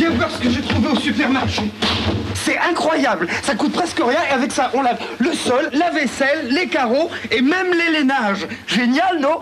Viens voir ce que j'ai trouvé au supermarché. C'est incroyable, ça coûte presque rien et avec ça on lave le sol, la vaisselle, les carreaux et même les lainages. Génial, non?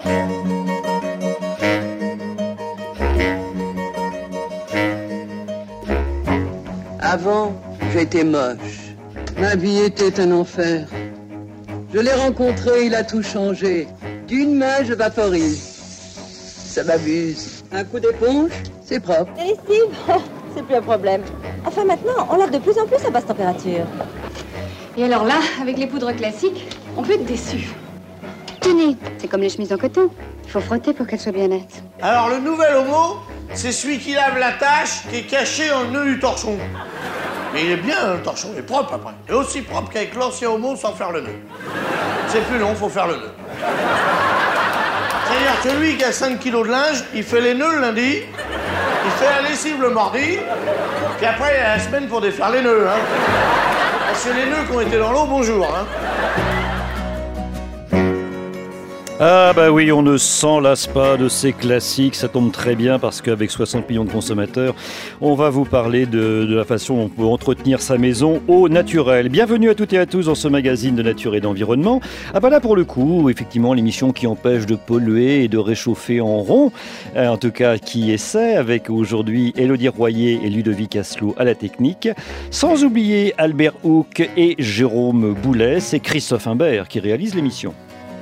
Avant, j'étais moche. Ma vie était un enfer. Je l'ai rencontré, il a tout changé. D'une main, je vaporise. Ça m'abuse. Un coup d'éponge, c'est propre. Et lessive, c'est plus un problème. Enfin maintenant, on lave de plus en plus à basse température. Et alors là, avec les poudres classiques, on peut être déçu. Tenez, c'est comme les chemises en coton. Il faut frotter pour qu'elles soient bien nettes. Alors le nouvel homo, c'est celui qui lave la tache qui est cachée dans le nœud du torchon. Mais il est bien, le torchon est propre après. Et aussi propre qu'avec l'ancien homo sans faire le nœud. C'est plus long, faut faire le nœud. C'est-à-dire que lui qui a 5 kilos de linge, il fait les nœuds le lundi, il fait la lessive le mardi, puis après il y a la semaine pour défaire les nœuds. Hein. Parce que les nœuds qui ont été dans l'eau, bonjour. Hein. Ah bah oui, on ne s'en lasse pas de ces classiques, ça tombe très bien parce qu'avec 60 millions de consommateurs, on va vous parler de la façon dont on peut entretenir sa maison au naturel. Bienvenue à toutes et à tous dans ce magazine de nature et d'environnement. Ah bah là pour le coup, effectivement, l'émission qui empêche de polluer et de réchauffer en rond, en tout cas qui essaie, avec aujourd'hui Élodie Royer et Ludovic Asselot à la technique, sans oublier Albert Houck et Jérôme Boulet, c'est Christophe Imbert qui réalise l'émission.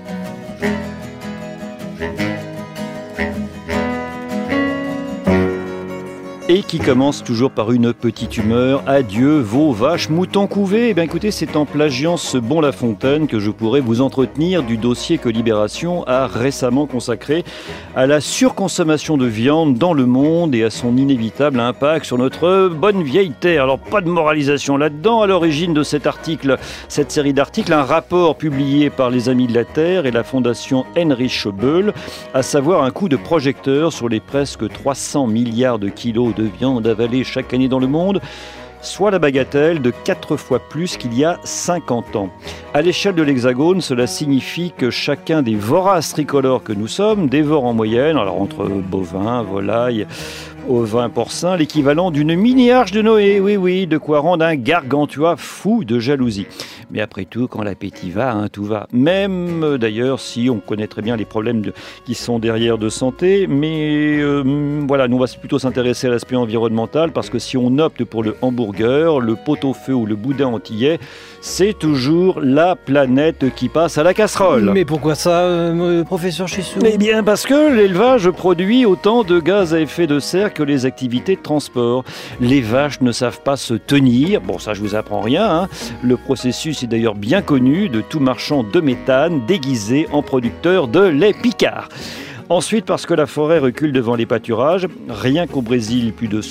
Et qui commence toujours par une petite humeur. Adieu, veaux, vaches, moutons couvés. Eh bien écoutez, c'est en plagiant ce Bon La Fontaine que je pourrais vous entretenir du dossier que Libération a récemment consacré à la surconsommation de viande dans le monde et à son inévitable impact sur notre bonne vieille terre. Alors pas de moralisation là-dedans. À l'origine de cet article, cette série d'articles, un rapport publié par les Amis de la Terre et la fondation Heinrich Böll, à savoir un coup de projecteur sur les presque 300 milliards de kilos de viande avalée chaque année dans le monde, soit la bagatelle de 4 fois plus qu'il y a 50 ans. À l'échelle de l'Hexagone, cela signifie que chacun des voraces tricolores que nous sommes dévore en moyenne, alors entre bovins, volailles, ovins, porcins, l'équivalent d'une mini-arche de Noé. Oui, oui, de quoi rendre un gargantua fou de jalousie. Mais après tout, quand l'appétit va, tout va. Même d'ailleurs, si on connaît très bien les problèmes qui sont derrière de santé, mais voilà, nous on va plutôt s'intéresser à l'aspect environnemental, parce que si on opte pour le hamburger, le pot-au-feu ou le boudin antillais, c'est toujours la planète qui passe à la casserole. Mais pourquoi ça, professeur Chissou ? Eh bien parce que l'élevage produit autant de gaz à effet de serre que les activités de transport. Les vaches ne savent pas se tenir. Bon, ça je vous apprends rien. Le processus est d'ailleurs bien connu de tout marchand de méthane déguisé en producteur de lait Picard. Ensuite, parce que la forêt recule devant les pâturages, rien qu'au Brésil, plus de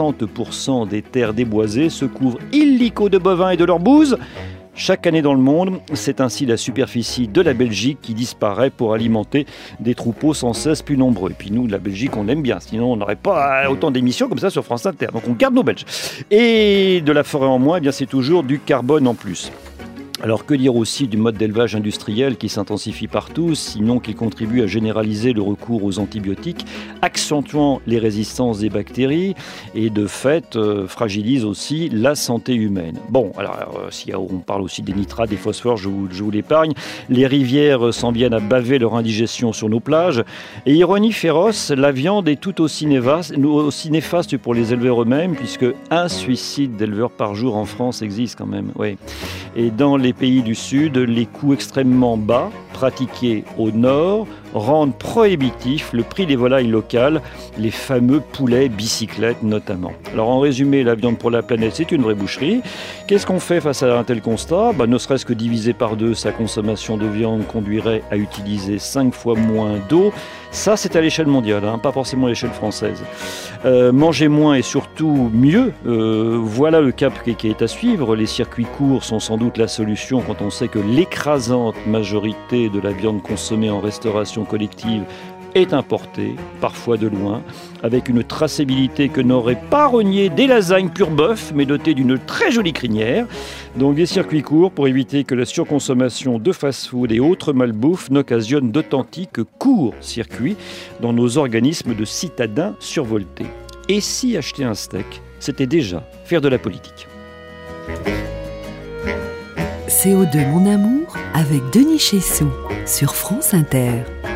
60% des terres déboisées se couvrent illico de bovins et de leur bouse. Chaque année dans le monde, c'est ainsi la superficie de la Belgique qui disparaît pour alimenter des troupeaux sans cesse plus nombreux. Et puis nous, la Belgique, on l'aime bien, sinon on n'aurait pas autant d'émissions comme ça sur France Inter. Donc on garde nos Belges. Et de la forêt en moins, eh bien c'est toujours du carbone en plus. Alors que dire aussi du mode d'élevage industriel qui s'intensifie partout, sinon qu'il contribue à généraliser le recours aux antibiotiques, accentuant les résistances des bactéries et de fait fragilise aussi la santé humaine. Bon, alors si on parle aussi des nitrates, des phosphores, je vous l'épargne. Les rivières s'en viennent à baver leur indigestion sur nos plages. Et ironie féroce, la viande est tout aussi néfaste pour les éleveurs eux-mêmes, puisque un suicide d'éleveurs par jour en France existe quand même. Oui. Et dans les pays du Sud, les coûts extrêmement bas, pratiqués au Nord, rendent prohibitif le prix des volailles locales, les fameux poulets bicyclettes notamment. Alors en résumé, la viande pour la planète, c'est une vraie boucherie. Qu'est-ce qu'on fait face à un tel constat ? Ne serait-ce que diviser par 2 sa consommation de viande conduirait à utiliser 5 fois moins d'eau. Ça, c'est à l'échelle mondiale, pas forcément à l'échelle française. Manger moins et surtout mieux, voilà le cap qui est à suivre. Les circuits courts sont sans doute la solution quand on sait que l'écrasante majorité de la viande consommée en restauration collective est importée, parfois de loin, avec une traçabilité que n'auraient pas renié des lasagnes pur bœuf, mais dotées d'une très jolie crinière. Donc des circuits courts pour éviter que la surconsommation de fast-food et autres malbouffes n'occasionne d'authentiques courts circuits dans nos organismes de citadins survoltés. Et si acheter un steak, c'était déjà faire de la politique. CO2 Mon Amour avec Denis Chessou sur France Inter.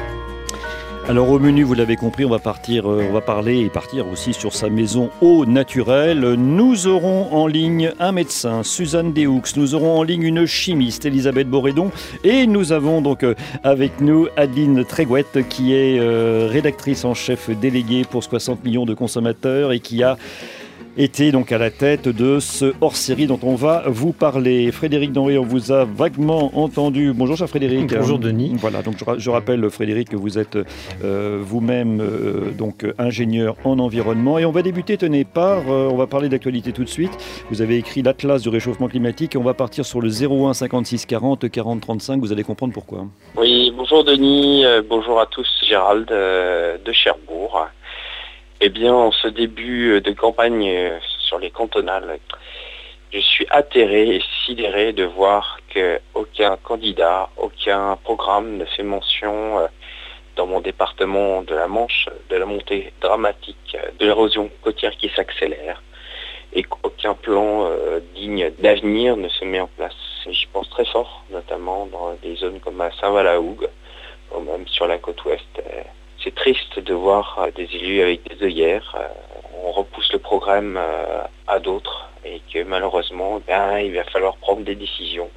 Alors au menu, vous l'avez compris, on va parler et partir aussi sur sa maison au naturel. Nous aurons en ligne un médecin, Suzanne Déhoux, nous aurons en ligne une chimiste, Elisabeth Borédon, et nous avons donc avec nous Adeline Trégouette, qui est rédactrice en chef déléguée pour 60 millions de consommateurs et qui a été donc à la tête de ce hors-série dont on va vous parler. Frédéric Denry, on vous a vaguement entendu. Bonjour cher Frédéric. Bonjour Denis. Voilà, donc je rappelle Frédéric que vous êtes vous-même donc ingénieur en environnement et on va débuter, on va parler d'actualité tout de suite. Vous avez écrit l'Atlas du réchauffement climatique et on va partir sur le 01 56 40 40 35, vous allez comprendre pourquoi. Oui, bonjour Denis, bonjour à tous, Gérald de Cherbourg. Eh bien, en ce début de campagne sur les cantonales, je suis atterré et sidéré de voir qu'aucun candidat, aucun programme ne fait mention dans mon département de la Manche de la montée dramatique de l'érosion côtière qui s'accélère et qu'aucun plan digne d'avenir ne se met en place. Et j'y pense très fort, notamment dans des zones comme à Saint-Valahougue, ou même sur la côte ouest. C'est triste de voir des élus avec des œillères. On repousse le programme à d'autres et que malheureusement, il va falloir prendre des décisions.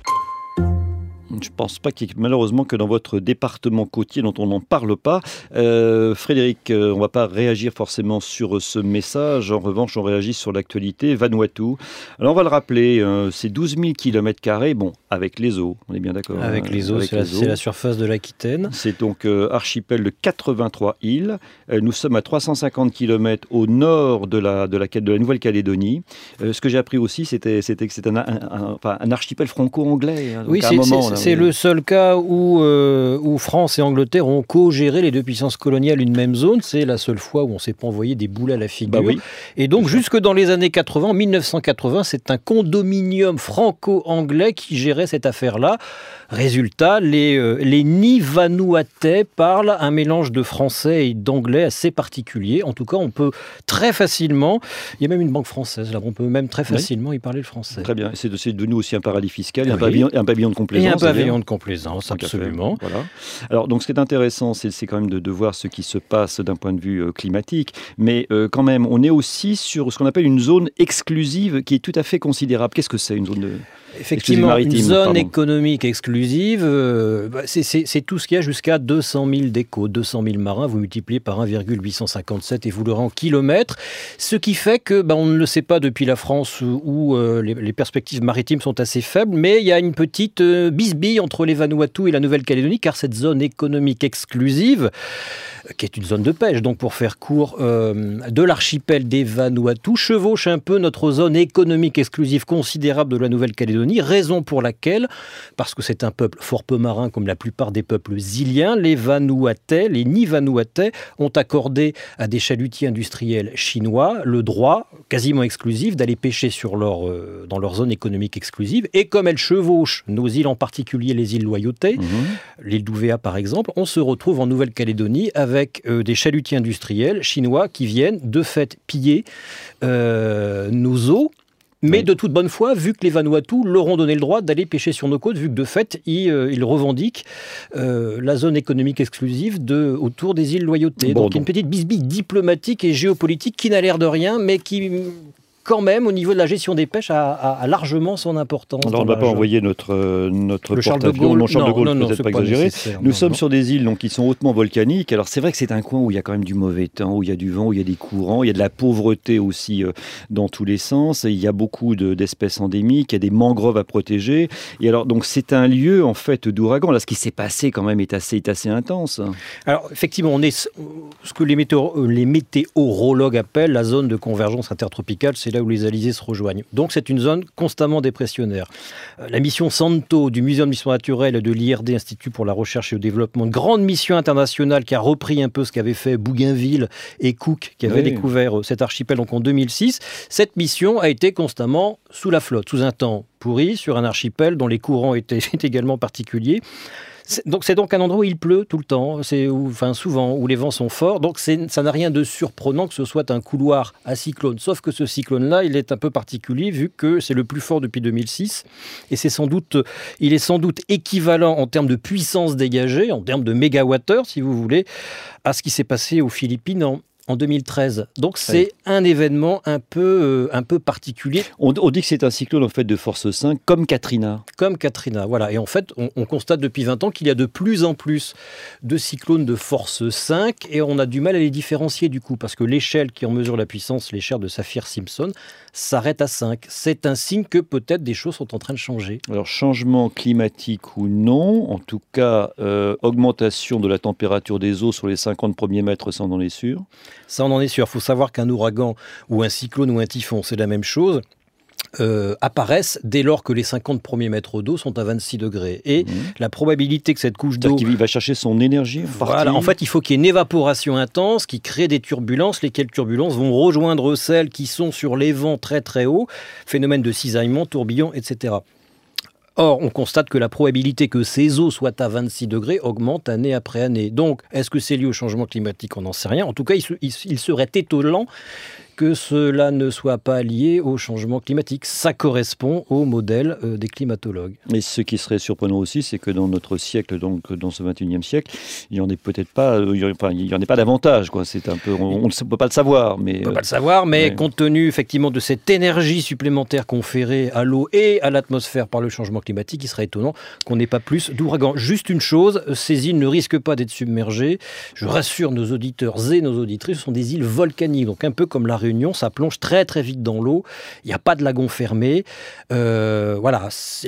Je ne pense pas malheureusement que dans votre département côtier dont on n'en parle pas. Frédéric, on ne va pas réagir forcément sur ce message. En revanche, on réagit sur l'actualité. Vanuatu. Alors on va le rappeler, c'est 12 000 km², bon, avec les eaux, on est bien d'accord. Avec les eaux, c'est la surface de l'Aquitaine. C'est donc archipel de 83 îles. Nous sommes à 350 km au nord de la Nouvelle-Calédonie. Ce que j'ai appris aussi, c'était que c'est un archipel franco-anglais. Hein, oui, c'est le seul cas où France et Angleterre ont co-géré les deux puissances coloniales une même zone. C'est la seule fois où on ne s'est pas envoyé des boules à la figure. Bah oui. Et donc, jusque dans les années 80, en 1980, c'est un condominium franco-anglais qui gérait cette affaire-là. Résultat, les Ni-Vanuatais parlent un mélange de français et d'anglais assez particulier. En tout cas, on peut très facilement, il y a même une banque française, là, on peut même très facilement y parler le français. Très bien, c'est devenu aussi un paradis fiscal, un pavillon de complaisance. Et un pavillon de complaisance, absolument. Voilà. Alors, donc, ce qui est intéressant, c'est quand même de voir ce qui se passe d'un point de vue climatique, mais quand même, on est aussi sur ce qu'on appelle une zone exclusive qui est tout à fait considérable. Qu'est-ce que c'est, une zone Effectivement, une zone économique exclusive, c'est tout ce qu'il y a jusqu'à 200 000 décos, 200 000 marins, vous multipliez par 1,857 et vous l'aurez en kilomètres, ce qui fait que, on ne le sait pas depuis la France où les perspectives maritimes sont assez faibles, mais il y a une petite bisbille entre les Vanuatu et la Nouvelle-Calédonie, car cette zone économique exclusive, qui est une zone de pêche, donc pour faire court, de l'archipel des Vanuatu, chevauche un peu notre zone économique exclusive considérable de la Nouvelle-Calédonie, raison pour laquelle, parce que c'est un peuple fort peu marin comme la plupart des peuples îliens, les Vanuatais, les Ni-Vanuatais ont accordé à des chalutiers industriels chinois le droit quasiment exclusif d'aller pêcher dans leur zone économique exclusive, et comme elle chevauche nos îles, en particulier les îles Loyauté, l'île d'Ouvéa par exemple, on se retrouve en Nouvelle-Calédonie avec des chalutiers industriels chinois qui viennent de fait piller nos eaux, mais de toute bonne foi, vu que les Vanuatu leur ont donné le droit d'aller pêcher sur nos côtes, vu que de fait, ils revendiquent la zone économique exclusive autour des îles Loyauté. Donc une petite bisbille diplomatique et géopolitique qui n'a l'air de rien, mais qui, quand même, au niveau de la gestion des pêches, a largement son importance. Alors, on ne va pas envoyer notre porte-avions. Non, Charles de Gaulle, peut-être pas exagéré. Nous sommes sur des îles qui sont hautement volcaniques. Alors, c'est vrai que c'est un coin où il y a quand même du mauvais temps, où il y a du vent, où il y a des courants, il y a de la pauvreté aussi dans tous les sens. Et il y a beaucoup d'espèces endémiques, il y a des mangroves à protéger. Et alors, donc, c'est un lieu, en fait, d'ouragan. Là, ce qui s'est passé, quand même, est assez intense. Alors, effectivement, on est ce que les météorologues appellent la zone de convergence intertropicale. C'est là où les alizés se rejoignent. Donc c'est une zone constamment dépressionnaire. La mission Santo du Muséum d'histoire naturelle et de l'IRD, Institut pour la recherche et le développement, une grande mission internationale qui a repris un peu ce qu'avaient fait Bougainville et Cook, qui avaient découvert cet archipel donc en 2006. Cette mission a été constamment sous la flotte, sous un temps pourri, sur un archipel dont les courants étaient également particuliers. C'est donc un endroit où il pleut tout le temps, souvent, où les vents sont forts. Donc ça n'a rien de surprenant que ce soit un couloir à cyclone. Sauf que ce cyclone-là, il est un peu particulier vu que c'est le plus fort depuis 2006. Et il est sans doute équivalent en termes de puissance dégagée, en termes de mégawattheures, si vous voulez, à ce qui s'est passé aux Philippines en 2013. Donc c'est un événement un peu particulier. On dit que c'est un cyclone en fait de force 5 comme Katrina. Comme Katrina, voilà. Et en fait, on constate depuis 20 ans qu'il y a de plus en plus de cyclones de force 5 et on a du mal à les différencier du coup parce que l'échelle qui en mesure la puissance, l'échelle de Saffir-Simpson, s'arrête à 5. C'est un signe que peut-être des choses sont en train de changer. Alors changement climatique ou non, en tout cas augmentation de la température des eaux sur les 50 premiers mètres, ça on en est sûr. Ça, on en est sûr. Il faut savoir qu'un ouragan ou un cyclone ou un typhon, c'est la même chose, apparaissent dès lors que les 50 premiers mètres d'eau sont à 26 degrés. Et la probabilité que cette couche d'eau... C'est-à-dire qu'il va chercher son énergie Voilà, en fait, il faut qu'il y ait une évaporation intense qui crée des turbulences, lesquelles turbulences vont rejoindre celles qui sont sur les vents très très hauts, phénomène de cisaillement, tourbillon, etc. Or, on constate que la probabilité que ces eaux soient à 26 degrés augmente année après année. Donc, est-ce que c'est lié au changement climatique ? On n'en sait rien. En tout cas, il serait étonnant que cela ne soit pas lié au changement climatique. Ça correspond au modèle des climatologues. Mais ce qui serait surprenant aussi, c'est que dans notre siècle, donc dans ce 21e siècle, il n'y en ait peut-être pas, il n'y en ait pas davantage, quoi. C'est un peu, on ne peut pas le savoir. On ne peut pas le savoir, mais compte tenu effectivement de cette énergie supplémentaire conférée à l'eau et à l'atmosphère par le changement climatique, il serait étonnant qu'on n'ait pas plus d'ouragans. Juste une chose, ces îles ne risquent pas d'être submergées. Je rassure nos auditeurs et nos auditrices, ce sont des îles volcaniques, donc un peu comme la Réunion, ça plonge très très vite dans l'eau. Il n'y a pas de lagon fermé. Voilà,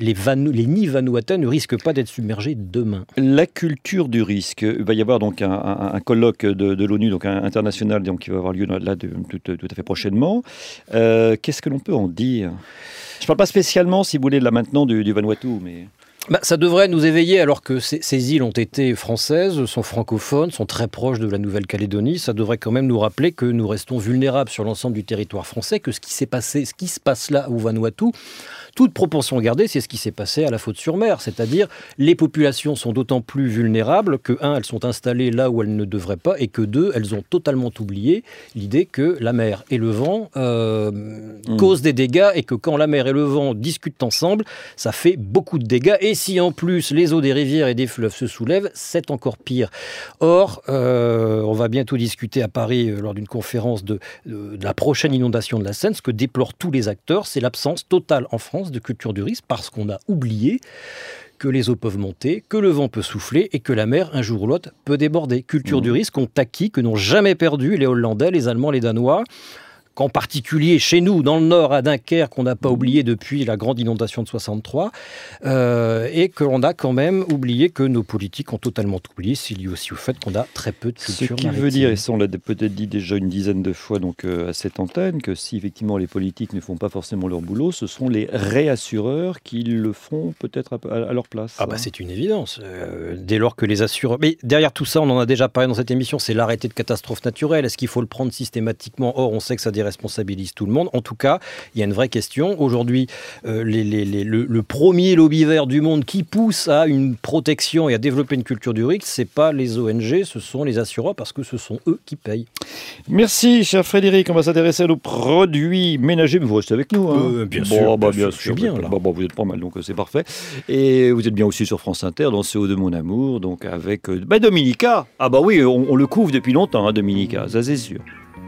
les nids Vanuatu ne risquent pas d'être submergés demain. La culture du risque. Il va y avoir donc un colloque de l'ONU, donc international, donc qui va avoir lieu là tout à fait prochainement. Qu'est-ce que l'on peut en dire ? Je ne parle pas spécialement, si vous voulez, là maintenant du Vanuatu, mais... Ça devrait nous éveiller alors que ces îles ont été françaises, sont francophones, sont très proches de la Nouvelle-Calédonie. Ça devrait quand même nous rappeler que nous restons vulnérables sur l'ensemble du territoire français, que ce qui se passe là au Vanuatu, toute proportion gardée, c'est ce qui s'est passé à la Faute-sur-Mer. C'est-à-dire, les populations sont d'autant plus vulnérables que, 1, elles sont installées là où elles ne devraient pas, et que 2, elles ont totalement oublié l'idée que la mer et le vent causent des dégâts, et que quand la mer et le vent discutent ensemble, ça fait beaucoup de dégâts. Et si en plus les eaux des rivières et des fleuves se soulèvent, c'est encore pire. Or, on va bientôt discuter à Paris lors d'une conférence de la prochaine inondation de la Seine. Ce que déplorent tous les acteurs, c'est l'absence totale en France de culture du risque, parce qu'on a oublié que les eaux peuvent monter, que le vent peut souffler et que la mer, un jour ou l'autre, peut déborder. Culture du risque qu'ont acquis, que n'ont jamais perdu les Hollandais, les Allemands, les Danois, qu'en particulier chez nous, dans le Nord, à Dunkerque, qu'on n'a pas oublié depuis la grande inondation de 63, et qu'on a quand même oublié que nos politiques ont totalement oublié, c'est lié aussi au fait qu'on a très peu de culture maritime. Ce qui veut dire, et ça on l'a peut-être dit déjà une dizaine de fois donc, à cette antenne, que si effectivement les politiques ne font pas forcément leur boulot, ce sont les réassureurs qui le font peut-être à leur place. C'est une évidence. Dès lors que les assureurs... Mais derrière tout ça, on en a déjà parlé dans cette émission, c'est l'arrêté de catastrophe naturelle. Est-ce qu'il faut le prendre systématiquement ? Or, on sait que ça responsabilise tout le monde. En tout cas, il y a une vraie question. Aujourd'hui, le premier lobby vert du monde qui pousse à une protection et à développer une culture du risque, c'est pas les ONG, ce sont les assureurs, parce que ce sont eux qui payent. Merci, cher Frédéric. On va s'intéresser à nos produits ménagers. Mais vous restez avec nous. Hein. Bien sûr. Bien sûr. Je suis bien là. Vous êtes pas mal, donc c'est parfait. Et vous êtes bien aussi sur France Inter, dans CO2 Mon Amour, donc avec Dominica. Ah bah oui, on le couvre depuis longtemps, hein, Dominica, ça c'est sûr.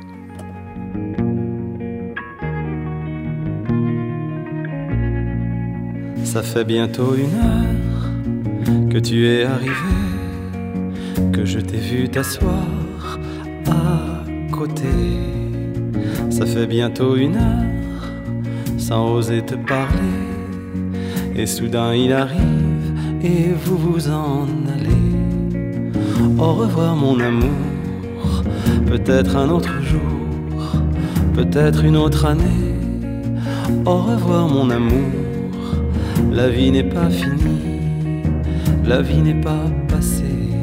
Ça fait bientôt 1 heure que tu es arrivé, que je t'ai vu t'asseoir à côté. Ça fait bientôt 1 heure sans oser te parler, et soudain il arrive et vous vous en allez. Au revoir mon amour, peut-être un autre jour, peut-être une autre année. Au revoir mon amour, la vie n'est pas finie, la vie n'est pas passée.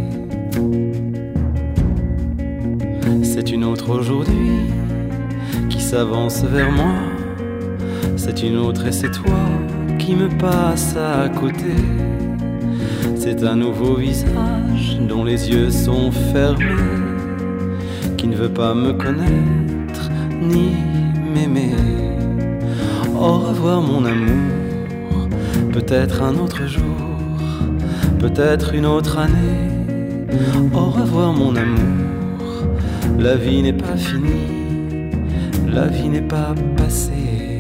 C'est une autre aujourd'hui qui s'avance vers moi. C'est une autre et c'est toi qui me passe à côté. C'est un nouveau visage dont les yeux sont fermés, qui ne veut pas me connaître ni m'aimer. Au revoir mon amour, peut-être un autre jour, peut-être une autre année. Au revoir mon amour, la vie n'est pas finie, la vie n'est pas passée.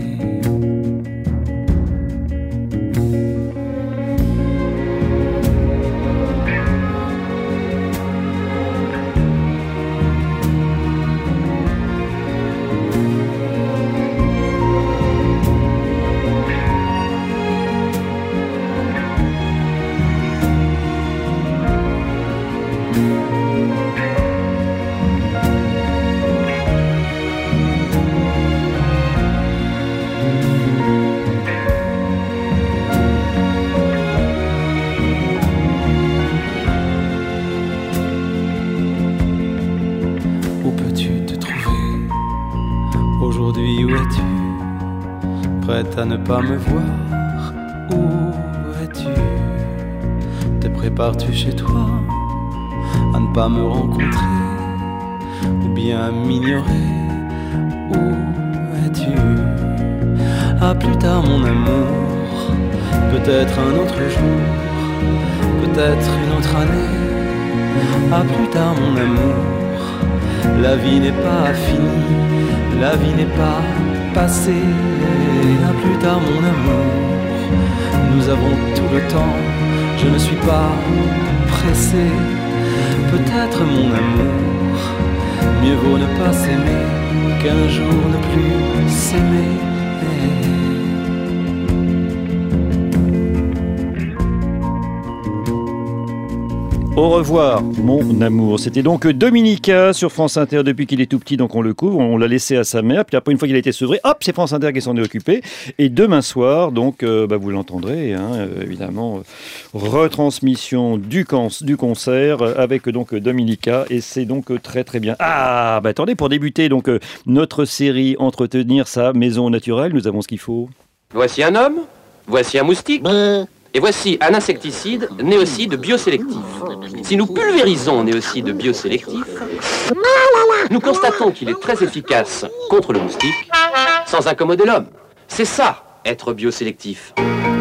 Aujourd'hui, où es-tu? Prête à ne pas me voir? Où es-tu? Te prépares-tu chez toi à ne pas me rencontrer ou bien à m'ignorer? Où es-tu? À plus tard mon amour, peut-être un autre jour, peut-être une autre année. À plus tard mon amour, la vie n'est pas finie, la vie n'est pas passée. À plus tard mon amour, nous avons tout le temps, je ne suis pas pressé. Peut-être mon amour, mieux vaut ne pas s'aimer qu'un jour ne plus s'aimer. Au revoir, mon amour. C'était donc Dominica sur France Inter depuis qu'il est tout petit, donc on le couvre, on l'a laissé à sa mère, puis après une fois qu'il a été sevré, hop, c'est France Inter qui s'en est occupé. Et demain soir, donc vous l'entendrez, évidemment, retransmission du concert avec donc Dominica, et c'est donc très très bien. Ah, attendez, pour débuter donc notre série Entretenir sa maison naturelle, nous avons ce qu'il faut. Voici un homme, voici un moustique. Et voici un insecticide néocide biosélectif. Si nous pulvérisons néocide biosélectif, nous constatons qu'il est très efficace contre le moustique sans incommoder l'homme. C'est ça, être biosélectif.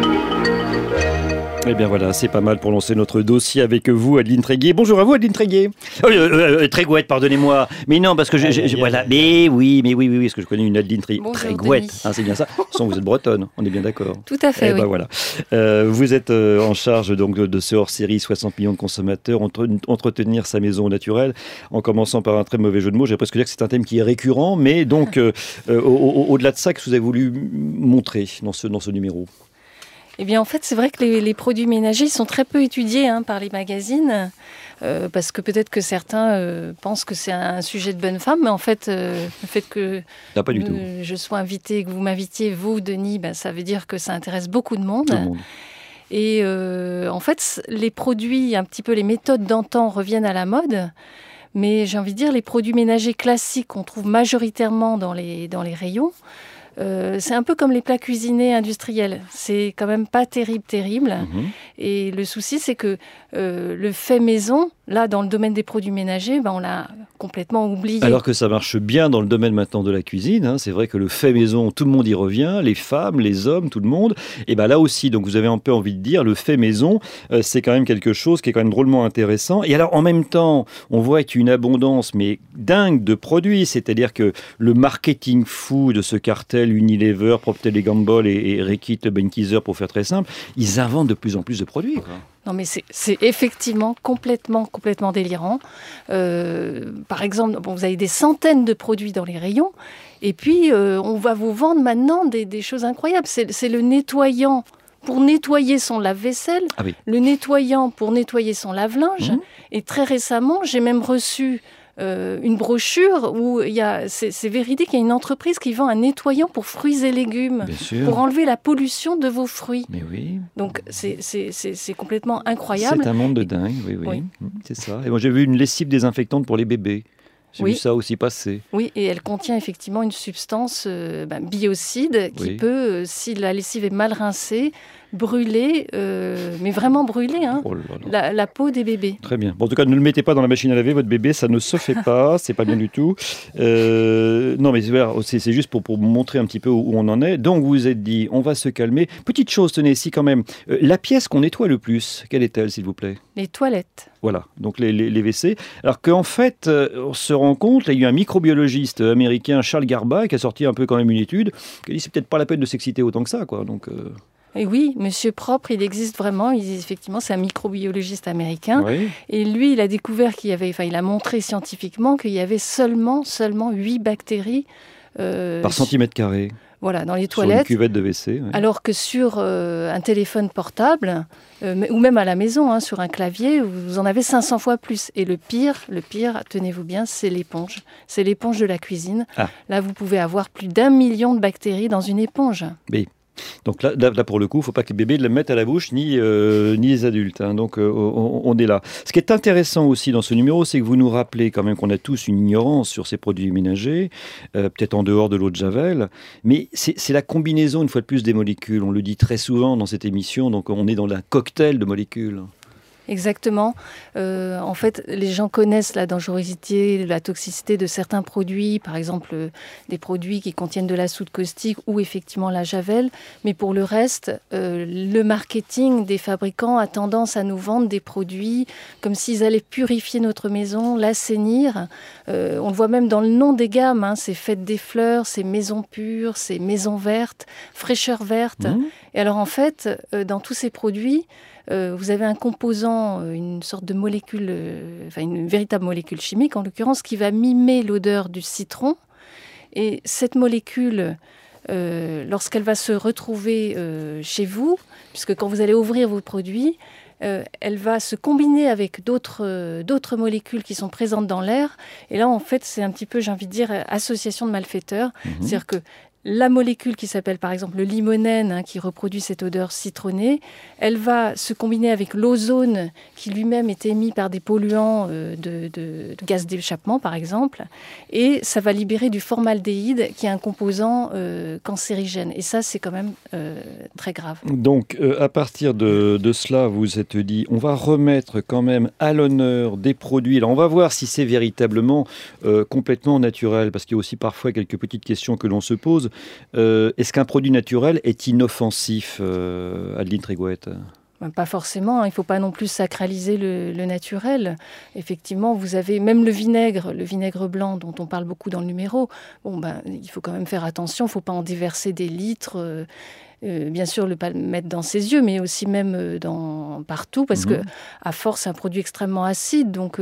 Eh bien voilà, c'est pas mal pour lancer notre dossier avec vous, Adeline Tréguier. Bonjour à vous, Adeline Tréguier. Trégouette, pardonnez-moi. Mais non, parce que voilà. Mais oui, parce que je connais une Adeline Trégouette. C'est bien ça. Sans vous êtes bretonne, on est bien d'accord. Tout à fait, oui. Ben voilà. Vous êtes en charge donc de ce hors-série 60 millions de consommateurs, entretenir sa maison naturelle, en commençant par un très mauvais jeu de mots. J'ai presque dire que c'est un thème qui est récurrent, mais donc au-delà de ça, que vous avez voulu montrer dans ce numéro? Eh bien, en fait, c'est vrai que les produits ménagers sont très peu étudiés par les magazines, parce que peut-être que certains pensent que c'est un sujet de bonne femme, mais en fait, le fait que je sois invitée, que vous m'invitiez, vous, Denis, ça veut dire que ça intéresse beaucoup de monde. Et en fait, les produits, un petit peu les méthodes d'antan reviennent à la mode, mais j'ai envie de dire, les produits ménagers classiques qu'on trouve majoritairement dans les rayons, c'est un peu comme les plats cuisinés industriels. C'est quand même pas terrible. Et le souci, c'est que le fait maison, là, dans le domaine des produits ménagers, on l'a complètement oublié. Alors que ça marche bien dans le domaine maintenant de la cuisine. C'est vrai que le fait maison, tout le monde y revient, les femmes, les hommes, tout le monde. Et là aussi, donc vous avez un peu envie de dire, le fait maison, c'est quand même quelque chose qui est quand même drôlement intéressant. Et alors, en même temps, on voit qu'il y a une abondance, mais dingue, de produits. C'est-à-dire que le marketing fou de ce cartel Unilever, Procter & Gamble et Reckitt Benckiser, pour faire très simple, ils inventent de plus en plus de produits. Non, mais c'est effectivement complètement délirant. Par exemple, vous avez des centaines de produits dans les rayons, et puis on va vous vendre maintenant des choses incroyables. C'est le nettoyant pour nettoyer son lave-vaisselle, le nettoyant pour nettoyer son lave-linge. Et très récemment, j'ai même reçu une brochure où c'est véridique, il y a une entreprise qui vend un nettoyant pour fruits et légumes, pour enlever la pollution de vos fruits. Mais oui. Donc c'est complètement incroyable. C'est un monde de dingue, oui. C'est ça. Et moi j'ai vu une lessive désinfectante pour les bébés. J'ai vu ça aussi passer. Oui, et elle contient effectivement une substance biocide qui peut, si la lessive est mal rincée, brûler, mais vraiment brûler, hein, la peau des bébés. Très bien. Bon, en tout cas, ne le mettez pas dans la machine à laver, votre bébé, ça ne se fait pas, c'est pas bien du tout. Non, mais voilà, c'est juste pour montrer un petit peu où on en est. Donc, vous vous êtes dit, on va se calmer. Petite chose, tenez, ici quand même, la pièce qu'on nettoie le plus, quelle est-elle, s'il vous plaît ? Les toilettes. Voilà, donc les WC. Alors qu'en fait, on se rend compte, là, il y a eu un microbiologiste américain, Charles Garba, qui a sorti un peu quand même une étude, qui a dit c'est peut-être pas la peine de s'exciter autant que ça, quoi. Donc, Et oui, Monsieur Propre, il existe vraiment. Effectivement, c'est un microbiologiste américain. Oui. Et lui, il a découvert il a montré scientifiquement qu'il y avait seulement 8 bactéries par centimètre carré. Voilà, dans les toilettes. Sur une cuvette de WC. Ouais. Alors que sur un téléphone portable, ou même à la maison, hein, sur un clavier, vous en avez 500 fois plus. Et le pire, tenez-vous bien, c'est l'éponge. C'est l'éponge de la cuisine. Ah. Là, vous pouvez avoir plus d'1 million de bactéries dans une éponge. Mais... Donc là, pour le coup, il ne faut pas que les bébés le mettent à la bouche, ni les adultes. Hein. Donc, on est là. Ce qui est intéressant aussi dans ce numéro, c'est que vous nous rappelez quand même qu'on a tous une ignorance sur ces produits ménagers, peut-être en dehors de l'eau de Javel, mais c'est la combinaison, une fois de plus, des molécules. On le dit très souvent dans cette émission, donc on est dans un cocktail de molécules. Exactement. En fait, les gens connaissent la dangerosité, la toxicité de certains produits, par exemple des produits qui contiennent de la soude caustique ou effectivement la javel. Mais pour le reste, le marketing des fabricants a tendance à nous vendre des produits comme s'ils allaient purifier notre maison, l'assainir. On le voit même dans le nom des gammes, hein, c'est Fête des fleurs, c'est Maison pure, c'est Maison verte, Fraîcheur verte. Et alors en fait, dans tous ces produits, vous avez un composant, une sorte de molécule, une véritable molécule chimique en l'occurrence, qui va mimer l'odeur du citron. Et cette molécule, lorsqu'elle va se retrouver chez vous, puisque quand vous allez ouvrir vos produits, elle va se combiner avec d'autres molécules qui sont présentes dans l'air. Et là, en fait, c'est un petit peu, j'ai envie de dire, association de malfaiteurs. C'est-à-dire que la molécule qui s'appelle par exemple le limonène, hein, qui reproduit cette odeur citronnée, elle va se combiner avec l'ozone qui lui-même est émis par des polluants de gaz d'échappement par exemple, et ça va libérer du formaldéhyde qui est un composant cancérigène. Et ça, c'est quand même très grave. Donc à partir de cela, vous vous êtes dit, on va remettre quand même à l'honneur des produits. Alors on va voir si c'est véritablement complètement naturel, parce qu'il y a aussi parfois quelques petites questions que l'on se pose. Est-ce qu'un produit naturel est inoffensif, Adeline Trégouët ? Pas forcément, il ne faut pas non plus sacraliser le naturel. Effectivement, vous avez même le vinaigre blanc dont on parle beaucoup dans le numéro. Il faut quand même faire attention, il ne faut pas en déverser des litres. Bien sûr, ne pas le mettre dans ses yeux, mais aussi même partout, parce que à force, c'est un produit extrêmement acide. Donc,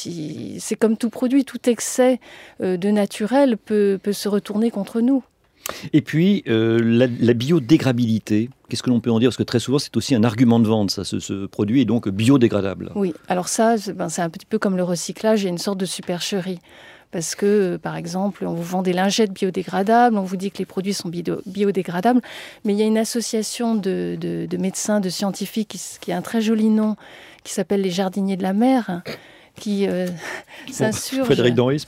c'est comme tout produit, tout excès de naturel peut se retourner contre nous. Et puis, la biodégradabilité, qu'est-ce que l'on peut en dire ? Parce que très souvent, c'est aussi un argument de vente, ça, ce produit est donc biodégradable. Oui, alors ça, c'est un petit peu comme le recyclage et une sorte de supercherie. Parce que, par exemple, on vous vend des lingettes biodégradables, on vous dit que les produits sont biodégradables, mais il y a une association de médecins, de scientifiques, qui a un très joli nom, qui s'appelle les Jardiniers de la Mer, qui s'insurge Frédéric Doris,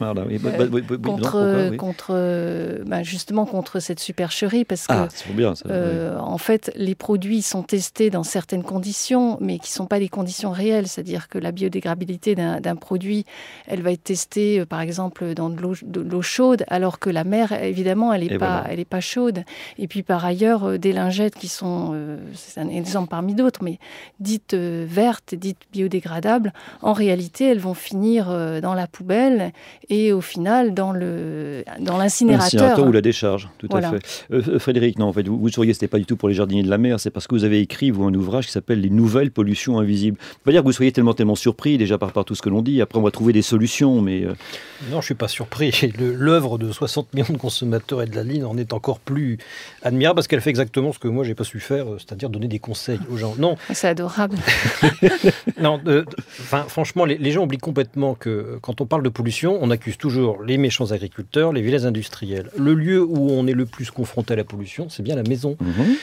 justement contre cette supercherie, parce que c'est bien, ça, en fait les produits sont testés dans certaines conditions, mais qui ne sont pas des conditions réelles. C'est-à-dire que la biodégradabilité d'un produit, elle va être testée par exemple dans de l'eau chaude, alors que la mer, évidemment, elle n'est pas chaude. Et puis par ailleurs, des lingettes qui sont, c'est un exemple parmi d'autres, mais dites vertes, dites biodégradables, en réalité elles vont finir dans la poubelle et au final dans l'incinérateur ou la décharge, tout voilà. À fait. Frédéric, non, en fait, vous souriez, c'était pas du tout pour les Jardiniers de la Mer, c'est parce que vous avez écrit, vous, un ouvrage qui s'appelle « Les nouvelles pollutions invisibles ». Je ne peux pas dire que vous soyez tellement surpris déjà par tout ce que l'on dit, après on va trouver des solutions, mais... Non, je ne suis pas surpris. L'œuvre de 60 millions de consommateurs et de la ligne en est encore plus admirable, parce qu'elle fait exactement ce que moi, je n'ai pas su faire, c'est-à-dire donner des conseils aux gens. Non. C'est adorable. Non, franchement, les gens oublient complètement que quand on parle de pollution, on accuse toujours les méchants agriculteurs, les vilains industriels. Le lieu où on est le plus confronté à la pollution, c'est bien la maison.